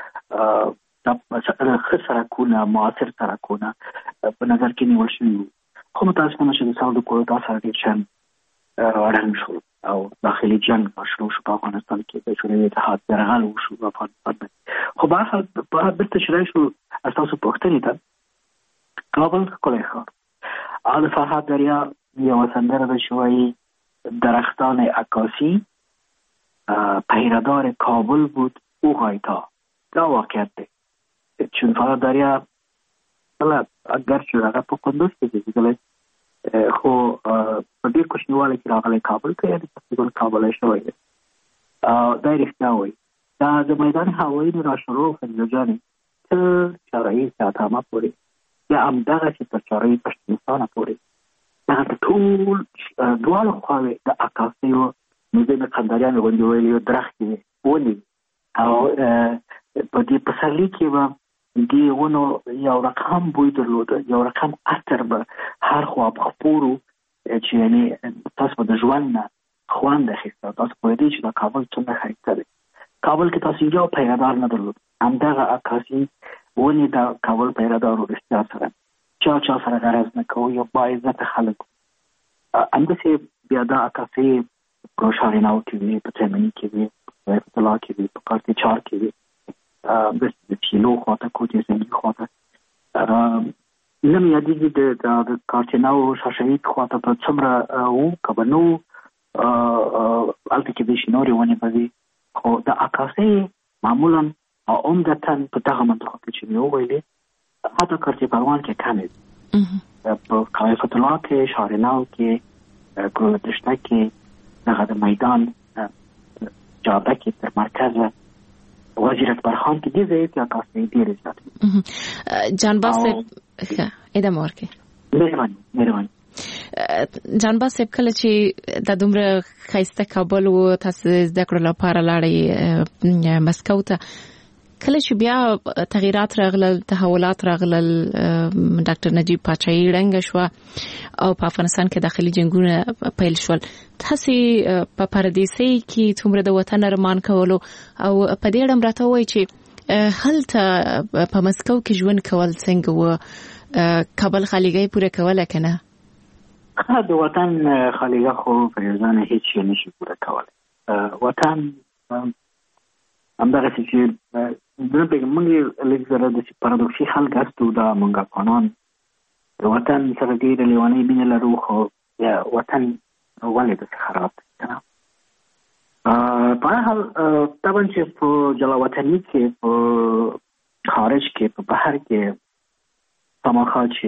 ښه سړکونه، معاصر سړکونه په نظر کې نیول شوي وو. خو متاسفانه چې د ساو د کودتا سره ډېر شیان ړنګ شول او داخلي جنګ شروع شو په افغانستان کې، د شوروي اتحاد یرغل وشو په افغانستان باندې. خو بهرحال بېرته چې راشو ستاسو پوښتنې ته، کابل ښکلی ښار. د فرهاد دریا یوه سندره ده چې وایي درختان عکاسی پیرهدار کابل بود او غایتا. دا واقعیت دی چون فرهاد دریا اگر چې هغه په کندوز کې زیږېدلی خو په دې کوشنیواله کې راغلی کابل ته د تقریبا کابل شوی دی دا رښتیا وایي. دا د میدان هوایي نه راشرو فریضه جانې تر چارهیي ساتامه پورې یا همدغسې تر چارهیي پښتونستانه پورې دغه ټول دواړه خواوې د عکاسیو موزیم قنداریانو غوندې ویلي یو درختې ونې او په دې پسرلي کې به دې ونو یو رقم بوی درلوده، یو رقم عطر به هر خوا په خپورو چې یعنې تاسو به د ژوند نه خوند اخیسته. تاسو پوهېدئ چې دا کابل څومره ښایسته دی. کابل کې تاسو یو پیرهدار نه درلود، همدغه عکاسي ونې د کابل پیرهدارو رښتیا سره چا سره غرض نه کوو، یو باعزته خلک همداسې بیا دا عکاسي په شاریناو کې وي، په تیمني کې وي، په فتح الله کې وي، په کارتې چار کې وي، د چیلو خواته کوټې زنګي خواته نه مې یادېږي د کارتیناو شاشهید خواته په څومره وو که به نه وو هلته کې د شینورې ونې به وي. خو د عکاسۍ معمولا او عمدتا په دغه منطقو کې چې مې وویلې حتی کارتې پروان کې کمې دي، په قلعه فتح الله کې، شاریناو کې، ګلدشته کې، دغه د میدان جاده کې تر مرکزه وزیر اکبر خان کې دې ځای کې عکاسۍ ډېرې زیاتې. جانباز صاحب ادامه ورکړئ. مهرباني. جانباز صاحب کله چې د دومره ښایسته کابل و تاسو زده کړو لپاره لاړئ مسکو ته، کله چې بیا تغییرات راغلل، تحولات راغلل، ډاکټر نجیب پاچاهي ړنګه شوه او په افغانستان کې داخلي جنګونه پیل شول، تاسې په پردیسۍ کې څومره د وطن ارمان کولو او په دې اړه راته ووایئ چې هلته په مسکو کې ژوند کول څنګه و؟ کابل خالیګۍ پوره کوله که نه؟ د وطن خالیګه خو فریضانه هیڅ شی نشي پوره کولی. وطن همدغسې چې موږ لږ زره داسې پارادوکسي خلک هستو، دا موږ افغانان د وطن سره ډېره لیونۍ مینه لرو، خو وطن ولې داسې خراب دی که نه؟ په هر حال طبعا چې په جلاوطني کې، په خارج کې، په بهر کې خامخا چې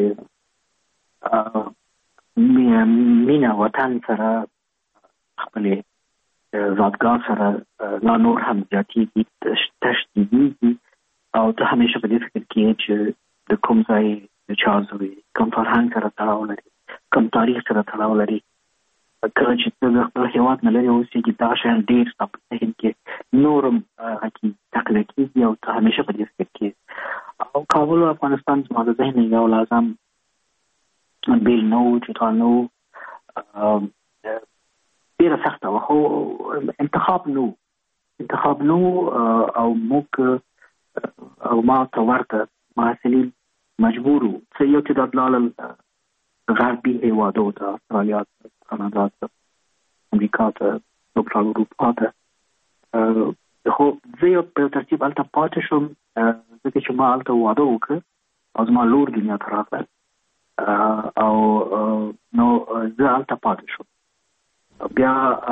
مینه وطن سره خپلې زادګاه سره لا نور هم زیاتېږي، تشدیدېږي او ته همیشه په دې فکر کې چې د کوم ځای د چا زوی کوم فرهنګ سره تړاو لري، کوم تاریخ سره تړاو لري. کله چې ته د خپل هېواد نه لرې اوسېږي دغه شیان ډېر ستا په ذهن کې نور هم هغې تقلیه کېږي او ته همیشه په دې فکر کې. او کابل او افغانستان زما د ذهن یو لازم بیل نه و، جدا نه و، ډېره سخته وه، خو انتخاب نه و او موږ او ما ته ورته محصلین مجبور وو څه یو تعداد لاړل غربي هېوادو ته، استرالیا ته، کاناډا ته، امریکا ته، سوپرال اروپا ته. خو زه یو په ترتیب هلته پاتې شوم ځکه چې ما هلته واده وکړ او زما لور دنیا ته راغله او نو زه هلته پاتې شوم. بیا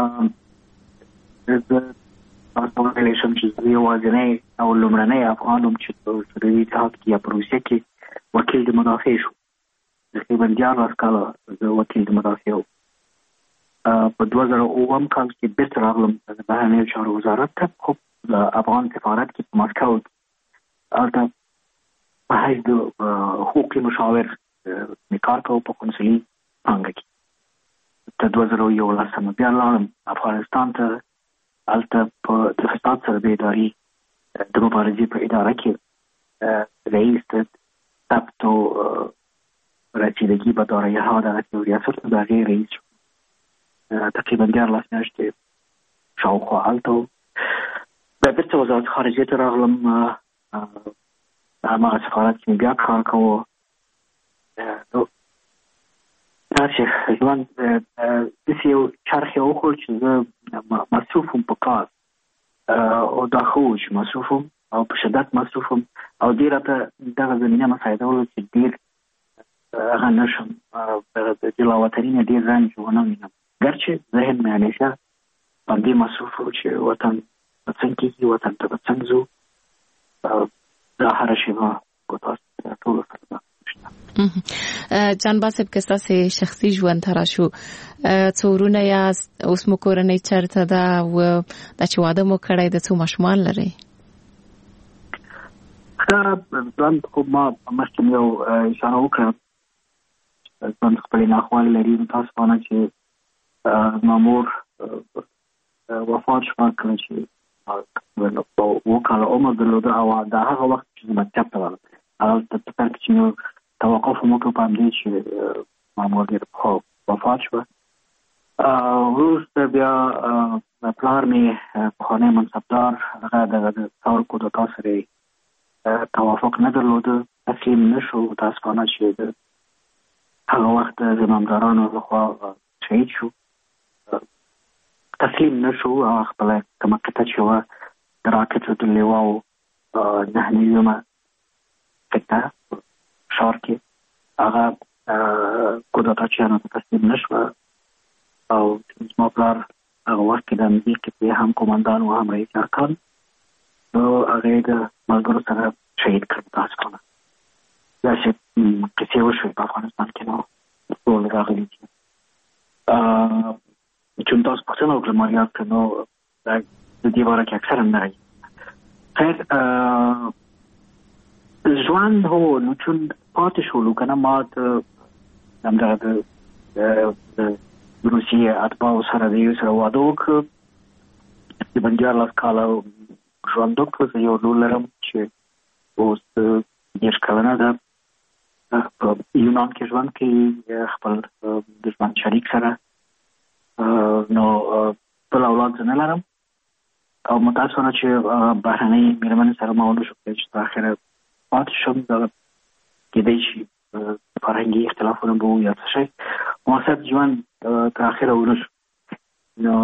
زه تاسو ویلی شم چې زه یوازینی او لومړنی افغان وم چې په صدري اتحاد کې یا په روسیه کې وکیل د مدافع شو. تقریبا 14 کاله زه وکیل د مدافع وم. په 2009 کال کې بیرته راغلم د بهرنیو چارو وزارت ته، خو د افغان سفارت کې په مسکو کې هلته په حیث د حقوقي مشاور مې کار کوو په قونسلي پانګه کې. تر 2011 بیا لاړم افغانستان ته، هلته په د فساد سره د ادارې د مبارزې په اداره کې رئیس ثبت و رسیدگی به دارایی ها در ریاست د هغې رئیس شو. تقریبا 14 میاشتې شاوخوا هلته و. بیا بېرته وزارت خارجیې ته راغلم، هماغه سفارت کې مې بیا کار کوو. چې ژوند داسې یو چرخ یې وخوړ چې زه مصروف وم په کار او دا ښه و چې مصروف وم او په شدت مصروف وم او ډېر راته دغه زمینه مساعدوله چې ډېر هغه نه شم د جلاوطني نه ډېر رنج ونه وینم، ګرچې ذهن مې همیشه په دې مصروف و چې وطن به څنګه کېږي، وطن ته به څنګه ځو. دا هره شېبه په تاسو ټولو سره ده. جان باسب که تاسو شخصي ژوند ته راشو څورونه یاست اوس مو کورنۍ چرته ده او د چې واده مو کړی د څو ماشومان لري؟ ځان خو ما مخکې یو اشاره وکړه ځان خپل ناخوالي لري تاسو نه چې مامور وفات شو کله چې وکاله عمر درلوده او دا هغه وخت چې مکتب ته ورغلم هغه د تفکر چې توقف مو کو پام دی چې مامور دې وفات شو وروسته بیا پلار مې پخوانی منصبدار هغه د ثور کو د تاسو توافق نه درلوده تسلیم نشو متاسفانه چې هغه وخت زمامدارانو لخوا شهید شو تسلیم نشو او خپل کومه کته چې و د راکټو د لیواو نه نیمه کته شار کې هغه کودتاچیانو ته تسلیم نشو او زما پلار هغه وخت کې د امنیت کې هم قومندان و هم رئیس ارکان نو هغه د ملګرو سره شهید کړ تاسو کنه دا چې کیسه وشوه په افغانستان کې نو ټول راغلي چې تاسو په څنګه وکړم یا نو د دې واره کې اکثر نه راځي خیر ژوند هو نو چې پاتې شو لکه ما د روسیې اتباع سره د یو سره واده وکړ د بنجار لاس کاله ژوند وکړ زه یو لور لرم چې اوس 10 کلنه ده په یونان کې ژوند کوي خپل د ژوند شریک سره نو ټول اولاد نه لرم او متاسفانه چې بهرنۍ مېرمنې سره ما ونه شو چې په اخره پاتې شم دا کېدای شي فرهنګي اختلافونه به وي یا څه شی موثق ژوند تر اخره ونه شو نو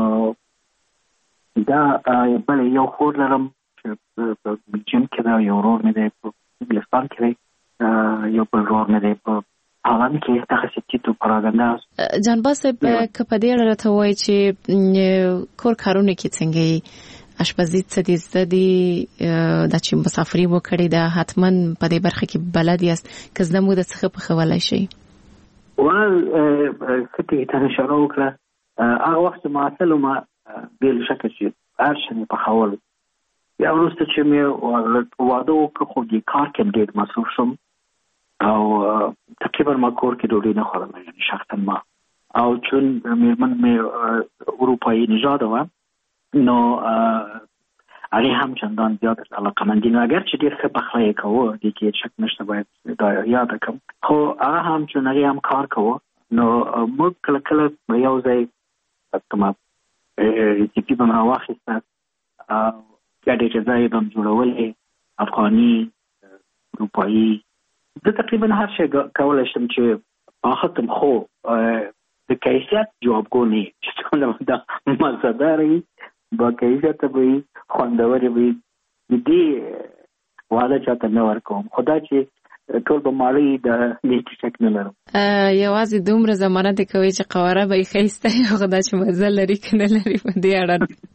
دا بل یو خور لرم چې په بلجیم کې دا یو ورور مې دی په انګلستان کې دی یو بل ورور مې دی په هالند کې دغه سټیټو پراګندا جان باسب کپدې راته وای چې کور کارونه کې څنګه اشپزي څه دي زدي د چې مسافري وکړي دا حتما په دې برخه کې بلد یاست که زده مو د څه په خولای شي ول کته ته نشاره وکړه هغه وخت ما اصل ما بیل شکه چې ارشنه په خول یا ورسته چې مې واده وکړ خو دې کار کې ډېر مصروف شم او تقریبا ما کور کې ډوډۍ نه خورم یعنی شخصا ما او چون مېرمن مې اروپایي نژاد و نو هغه هم چندان زیات علاقمند نه اگر چې ډېر ښه پخلی کوو د کې شک نشته باید دا یاد کړم خو هغه هم چې هغه هم کار کوو نو موږ کله کله یو ځای کومه ریسیپي به ما واخیسته یا ډېر ځای به م جوړولې افغاني اروپایي زه تقریبا هر شی کولی شم چې اخذتم خو د کیفیت جوابګونې چې څنګه دا مزهدار وي با کیفیت به وي خوندور وي دې واده چاته نه ورکوم خدا چې ټول به مالي د هیڅ شک نه لرم یوازې دومره زمانه د کوي چې قواره به خېسته یو خدا چې مزه لري کنه لري په دې اړه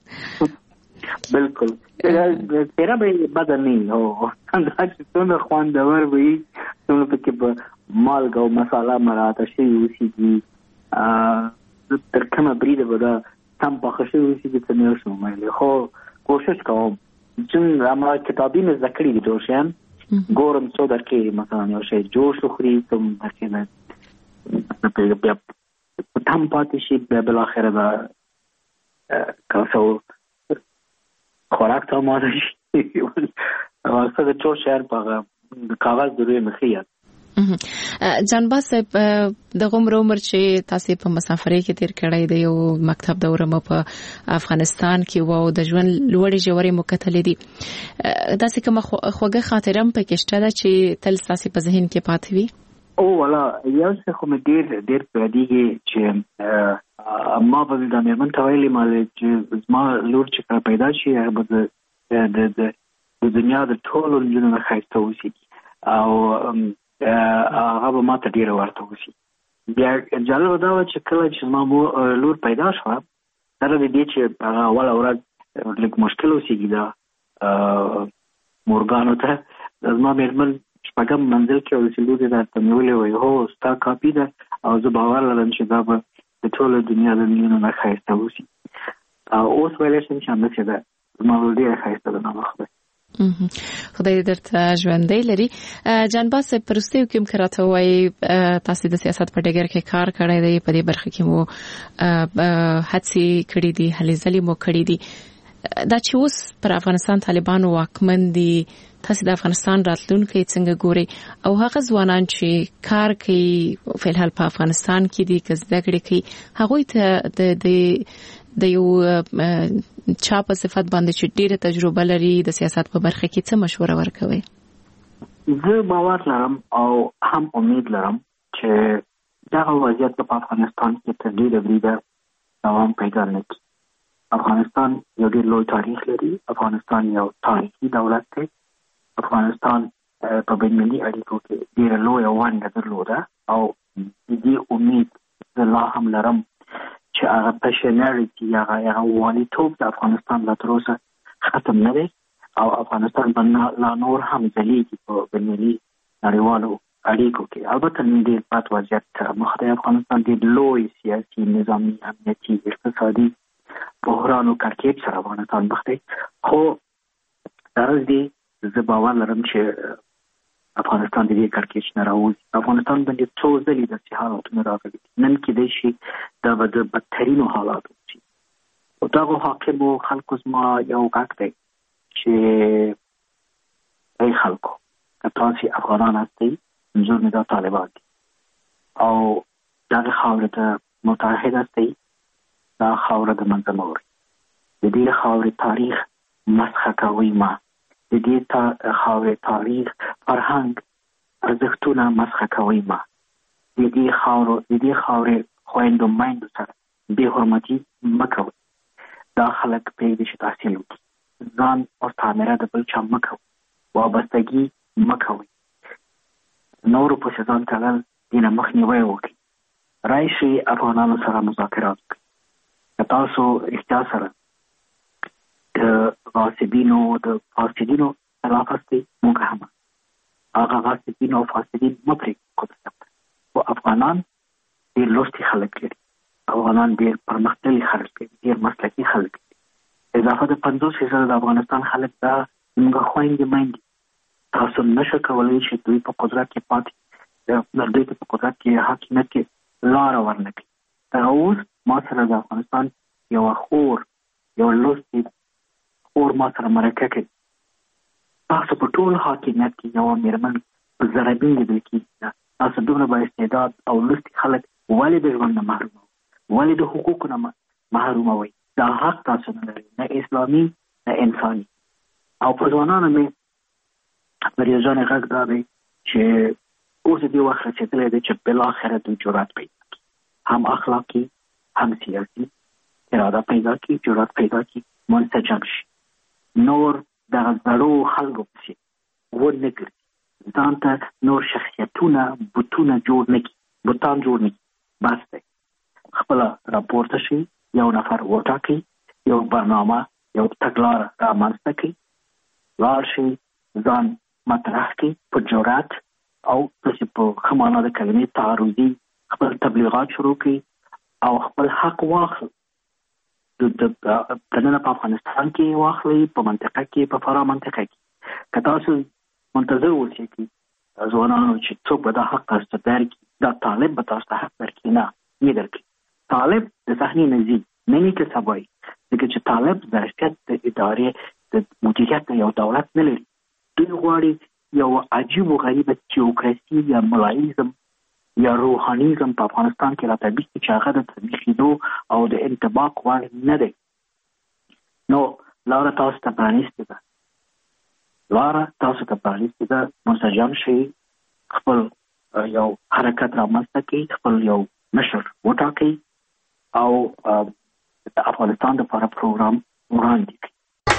بالکل تیرا به بدني او دا چې څنګه خوندور وي څنګه پکې به مالګه او مساله مراته شي وسیږي تر کومه بریده به دا تم پخه شي وسیږي څه نه شو مې خو کوشش کوم چې ما کتابي مې ذکرې دي دوشم ګورم څو درکې مثلا یو شی جوش خوري تم درکې نه بیا تم پاتې شي بل اخره دا کاسو خوراک ته ماده شي واسه د ټول شهر په کاغذ دروي مخیات جان باسب د عمر چې تاسو په مسافرۍ کې تیر کړی دی یو مکتب دوره مو په افغانستان کې وو د ژوند لوړې جوړې مکتلې دي تاسو کوم خوږه خاطره هم پکې شته چې تل تاسو په ذهن کې پاتې وي او ولا یو څه خو مې ډېر پردیږي چې ما په دې مېرمن ته ویلي مال چې ما لور چې پیدا شي هغه د دنیا د ټولو نجونو خاصه وسی او هغه به ما ته ډېر ورته وسی بیا جالب دا و چې کله چې ما لور پیدا شو سره دې چې هغه اول اوراد لږ مشکل وسیږي دا مورګانو ته ما مېرمن شپږم منزل کې ورسېدو د تمویل وي هو ستا کاپی ده او زه باور لرم چې دا به د ټول دنیا د میلیونو نه ښایسته وشي او اوس ویلی شم چې همداسې ده زما ډېره ښایسته ده نامه خدای خدای درته ژوندی لري. جانباز صاحب په وروستیو کې هم که راته ووایي تاسې د سیاست په ډګر کې کار کړی دی، په دې برخه کې مو هڅې کړي دي، هلې ځلې مو کړي دي. دا چې اوس پر افغانستان طالبانو واکمن دي، تاسې د افغانستان راتلونکی څنګه ګورئ او هغه ځوانان چې کار کوي فلحال په افغانستان کې دي که زده کړې کوي هغوی ته د یو چا په صفت باندې چې ډېره تجربه لري د سیاست په برخه کې څه مشوره ورکوي؟ زه باور لرم او هم امید لرم چې دغه وضعیت په افغانستان کې تر ډېره بریده دوام پیدا نه کړي. افغانستان یو ډېر لوی تاریخ لري، افغانستان یو تاریخي دولت دی، افغانستان په بین‌المللي اړیکو کې ډېره لویه ونډه درلوده او د دې امید زه لا هم لرم چې هغه پشنرټي هغه والیتوب د افغانستان لا تر اوسه ختم نه دی او افغانستان به لا نور هم ځلیږي په بین‌المللي نړیوالو اړیکو کې. البته نن ډېر بد وضعیت مخ دی، افغانستان ډېر لوی سیاسي، نظامي، امنیتي، اقتصادي بحران او کړکېچ سره افغانستان مخ دی. خو درز دی زه باور لرم چې افغانستان د دې کړکېچ نه راوځي. افغانستان باندې څو ځلې داسې حالاتونه راغلي نن کېدای شي دا به د بدترینو حالاتو شي. او دغو حاکمو خلکو زما یو غږ دی چې ای خلکو که تاسې افغانان هستئ منظور مې دا طالبان دي او دغه خاورې ته متحد هستئ، دا خاوره د منځه مه وړئ. د دې خاورې تاریخ مسخه کوئ مه، د دې خاورې تاریخ، فرهنګ، ارزښتونه مسخه کوئ مه. د دې خاورې خویندو میندو سره بې حرمتي مه کوئ. دا خلک پرېږدي چې تحصیل وکړي، ځان مستعمره د بل چا مه کوئ، وابستګي مه کوئ، نورو پسې ځان تړل دې نه مخنیوی وکړي. راشئ افغانانو سره مذاکرات وکړئ. که تاسو رښتیا سره د غاصبینو د فاسدینو خلاف هستئ، موږ هم هغه غاصبین او فاسدین مه پرېږدئ قدرت ته. خو افغانان ډېر لوستي خلک لري، افغانان ډېر پرمختللي خلک لري، ډېر مسلکي خلک لري. اضافه د 50% د افغانستان خلک دا زموږ خویندې میندې. تاسو نشه کولی چې دوی په قدرت کې پاتې دوی په قدرت کې حاکمیت کې لاره ورنه کړي. تر اوس ما سره د افغانستان یو لوستي خور ما سره مرکه کوي. تاسو په ټول حاکمیت کې یو مېرمن په زرابین لیدل کېږي. تاسو دومره با استعداد او لوستي خلک ولې د ژوند نه محروموئ؟ ولې د حقوقو نه محروموئ؟ دا حق تاسو نه لرئ، نه اسلامي نه انساني. او په ځوانانو مې پر یو ځان غږ دا دی چې اوس دې وخت رسېدلی دی چې بالاخره دوی جرأت پیدا کړي، هم اخلاقي هم سیاسي اراده پیدا کړي، جرأت پیدا کړي، منسجم شي، نور دغه زړو خلکو پسې ونه ګرځي، ځان ته نور شخصیتونه بوتان جوړ نه کړي. بس دی خپله راپورته شي، یو نفر وټاکئ، یو برنامه، یو تګلاره رامنځته کړئ، لاړ شئ، ځان مطرح کړئ په جرأت او تاسې په ښه معنا د کلمې تعرضي خپل تبلیغات شروع کړئ او خپل حق واخلئ. دننه په افغانستان کې واخلئ، په منطقه کې، په فرا منطقه کې. که تاسو منتظر اوسئ ځوانانو چې څوک به دا حق تاسو ته درکړي، دا طالب به تاسو ته حق درکړي، نه درکړي. طالب د صحنې نه ځي، نه کسب وایي، ځکه چې طالب ظرفیت د ادارې د مدیریت یو دولت نه لري. دوی غواړي یو عجیب و غریب تیوکراسي یا ملایزم یا روحانیزم په افغانستان کې راتبیږي چې هغه د تطبیقېدو او د انطباق وړ نه دی. نو لاره تاسو ته پرانیستې ده، منسجم شئ، خپل یو حرکت رامنځته کړئ، خپل یو مشر وټاکئ او د افغانستان لپاره پروګرام وړاندې کړئ.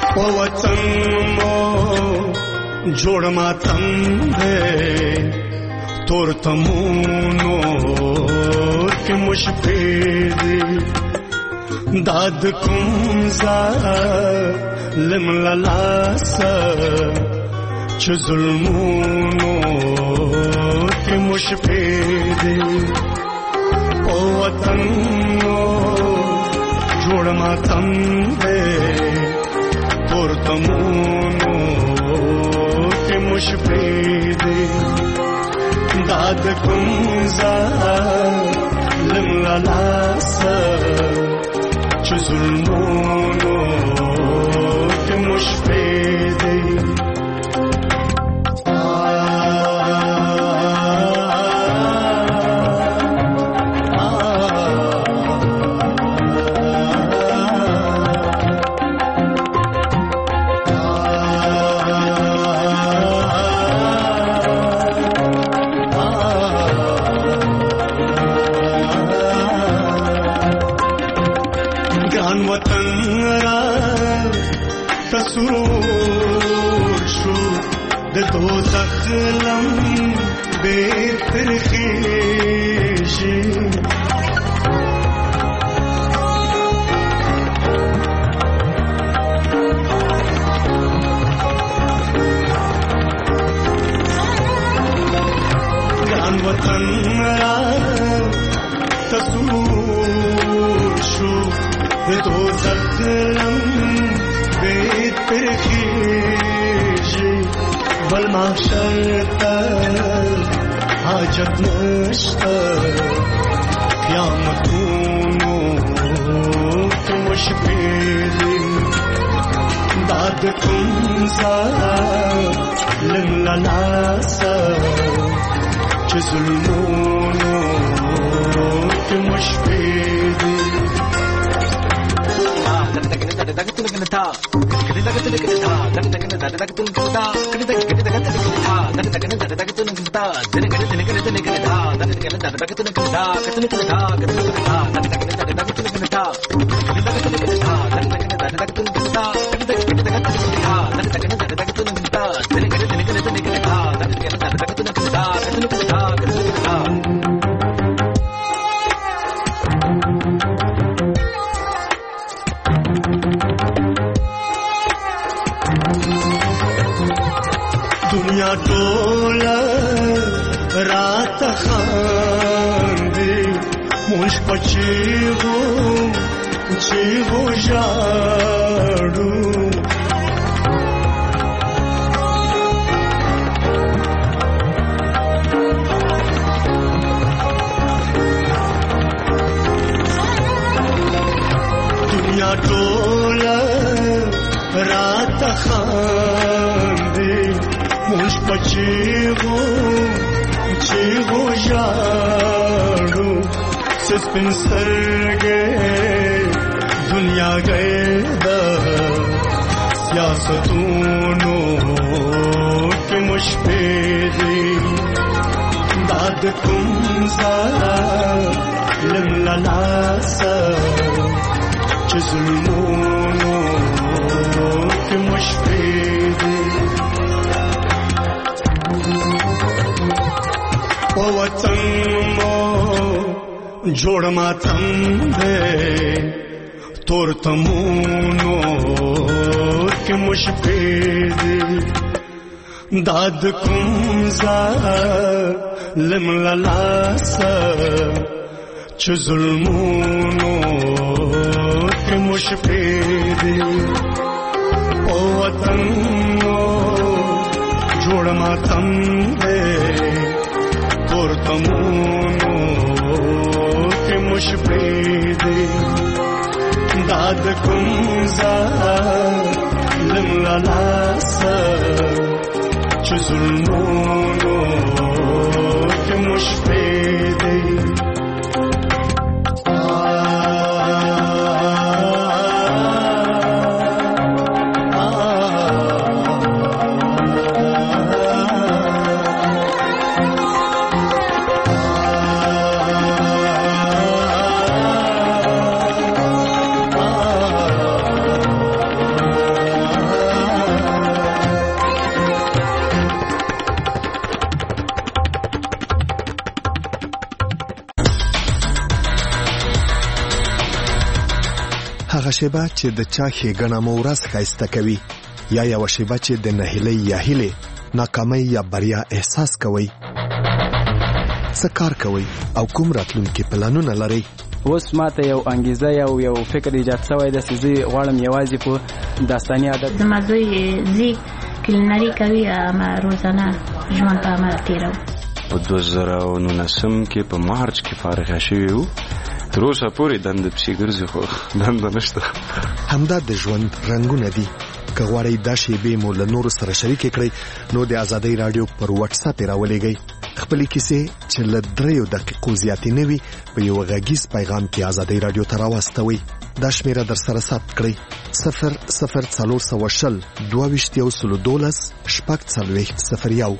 جوړ ماتم ہے تور تمونو کې مشفیری داد کوم ظالم لاس چې ظلمونو کې مشپېدې او وطن جوړ ماتم دې تورتمونو کې مشپېدې داد کوم ظالم لاس چې ظلمونو کې مشپېدې دخلم بيتر خيشي كان وطن تصور شو دو دخلم بيتر خيشي والمحشر حاجت نشتا قیامتونو که مشبیلی داد کن ظالم للاسا چه ظلمونو که مشبیلی दुनिया टोला रात खांदी मुझ पचीगो जाड़ू दुनिया टोला रात खांदी मुझ पचीगो जाड़ू सिस्पिन सर गए दुनिया गए सियासतूनों के मुश्किली दाद कुम ज़ालिम ललासा जुल्मों के मुश्किली ओ वतन जोड़ मातम दे तोरतमूनो के मुश्किली दाद कुम ज़ालिम ललासा जुल्मों के मुश्किली ओ वतन जोड़ मातम दे तोरतमूनो के मुश्किली दाद कुम ज़ालिम ललासा जुल्मों के मुश्किली هغه شیبه چې د چا ښېګڼه مو ورځ ښایسته کوي یا یوه شیبه چې د نهیلۍ یا هیلې ناکامۍ یا بریا احساس کوئ؟ څه کار کوئ او کوم راتلونکي پلانونه لرئ؟ اوس ماته یو انګیزه یو فکر ایجاد شوی دی چې زه غواړم یوازې په داستاني ادب زما زوی زی کلینري کوي اما روزانه ژوند په عمل تیرو. په 2019 کې په مارچ کې فارغ شوی وو. تر اوسه پورې دنده پسې ګرځي خو دنده نشته. همدا د ژوند رنګونه دي. که غواړئ دا شیبې مو له نورو سره شریکې کړئ نو د ازادۍ راډیو پر واتس اپ راولېږئ. خپلې کیسې چې له 3 دقیقو زیاتې نه وي په یو غږیز پیغام کې ازادۍ راډیو ته راواستوئ. دا شمیره در سره ثبت کړئ: 00420 22 012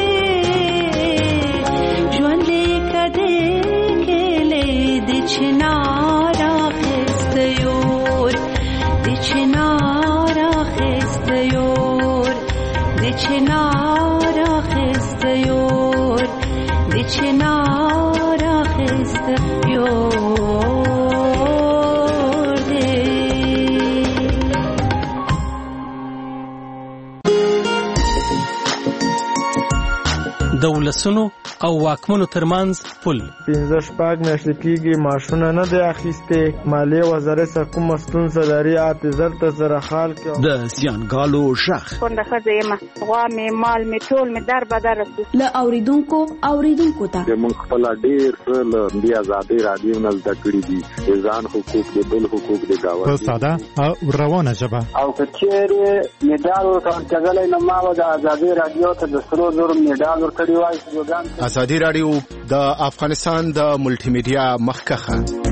China چنار اخست یور دی چنار اخست یور د ولسونو او واکمنو ترمنځ پل 15 میاشتې کېږي معاشونه نه دی اخیستې مالیې وزارت سره کومه ستونزه لري اپیزر ته سره حال کې د زیانګالو شخ کونډه ښځه یم غوا مې مال مې ټول مې در بدر له اوریدونکو ته موږ خپل ډېر څه له دې ازادي رادیو نه زده کړي دي ځان حقوق د بل حقوق د گاوند په ساده او روانه ژبه او کچېره میډال ورکړل نه ما د ازادي رادیو ته د سرو زر میډال ورکړی وای ازادي رادیو د افغانستان د ملټي میډیا مخکخه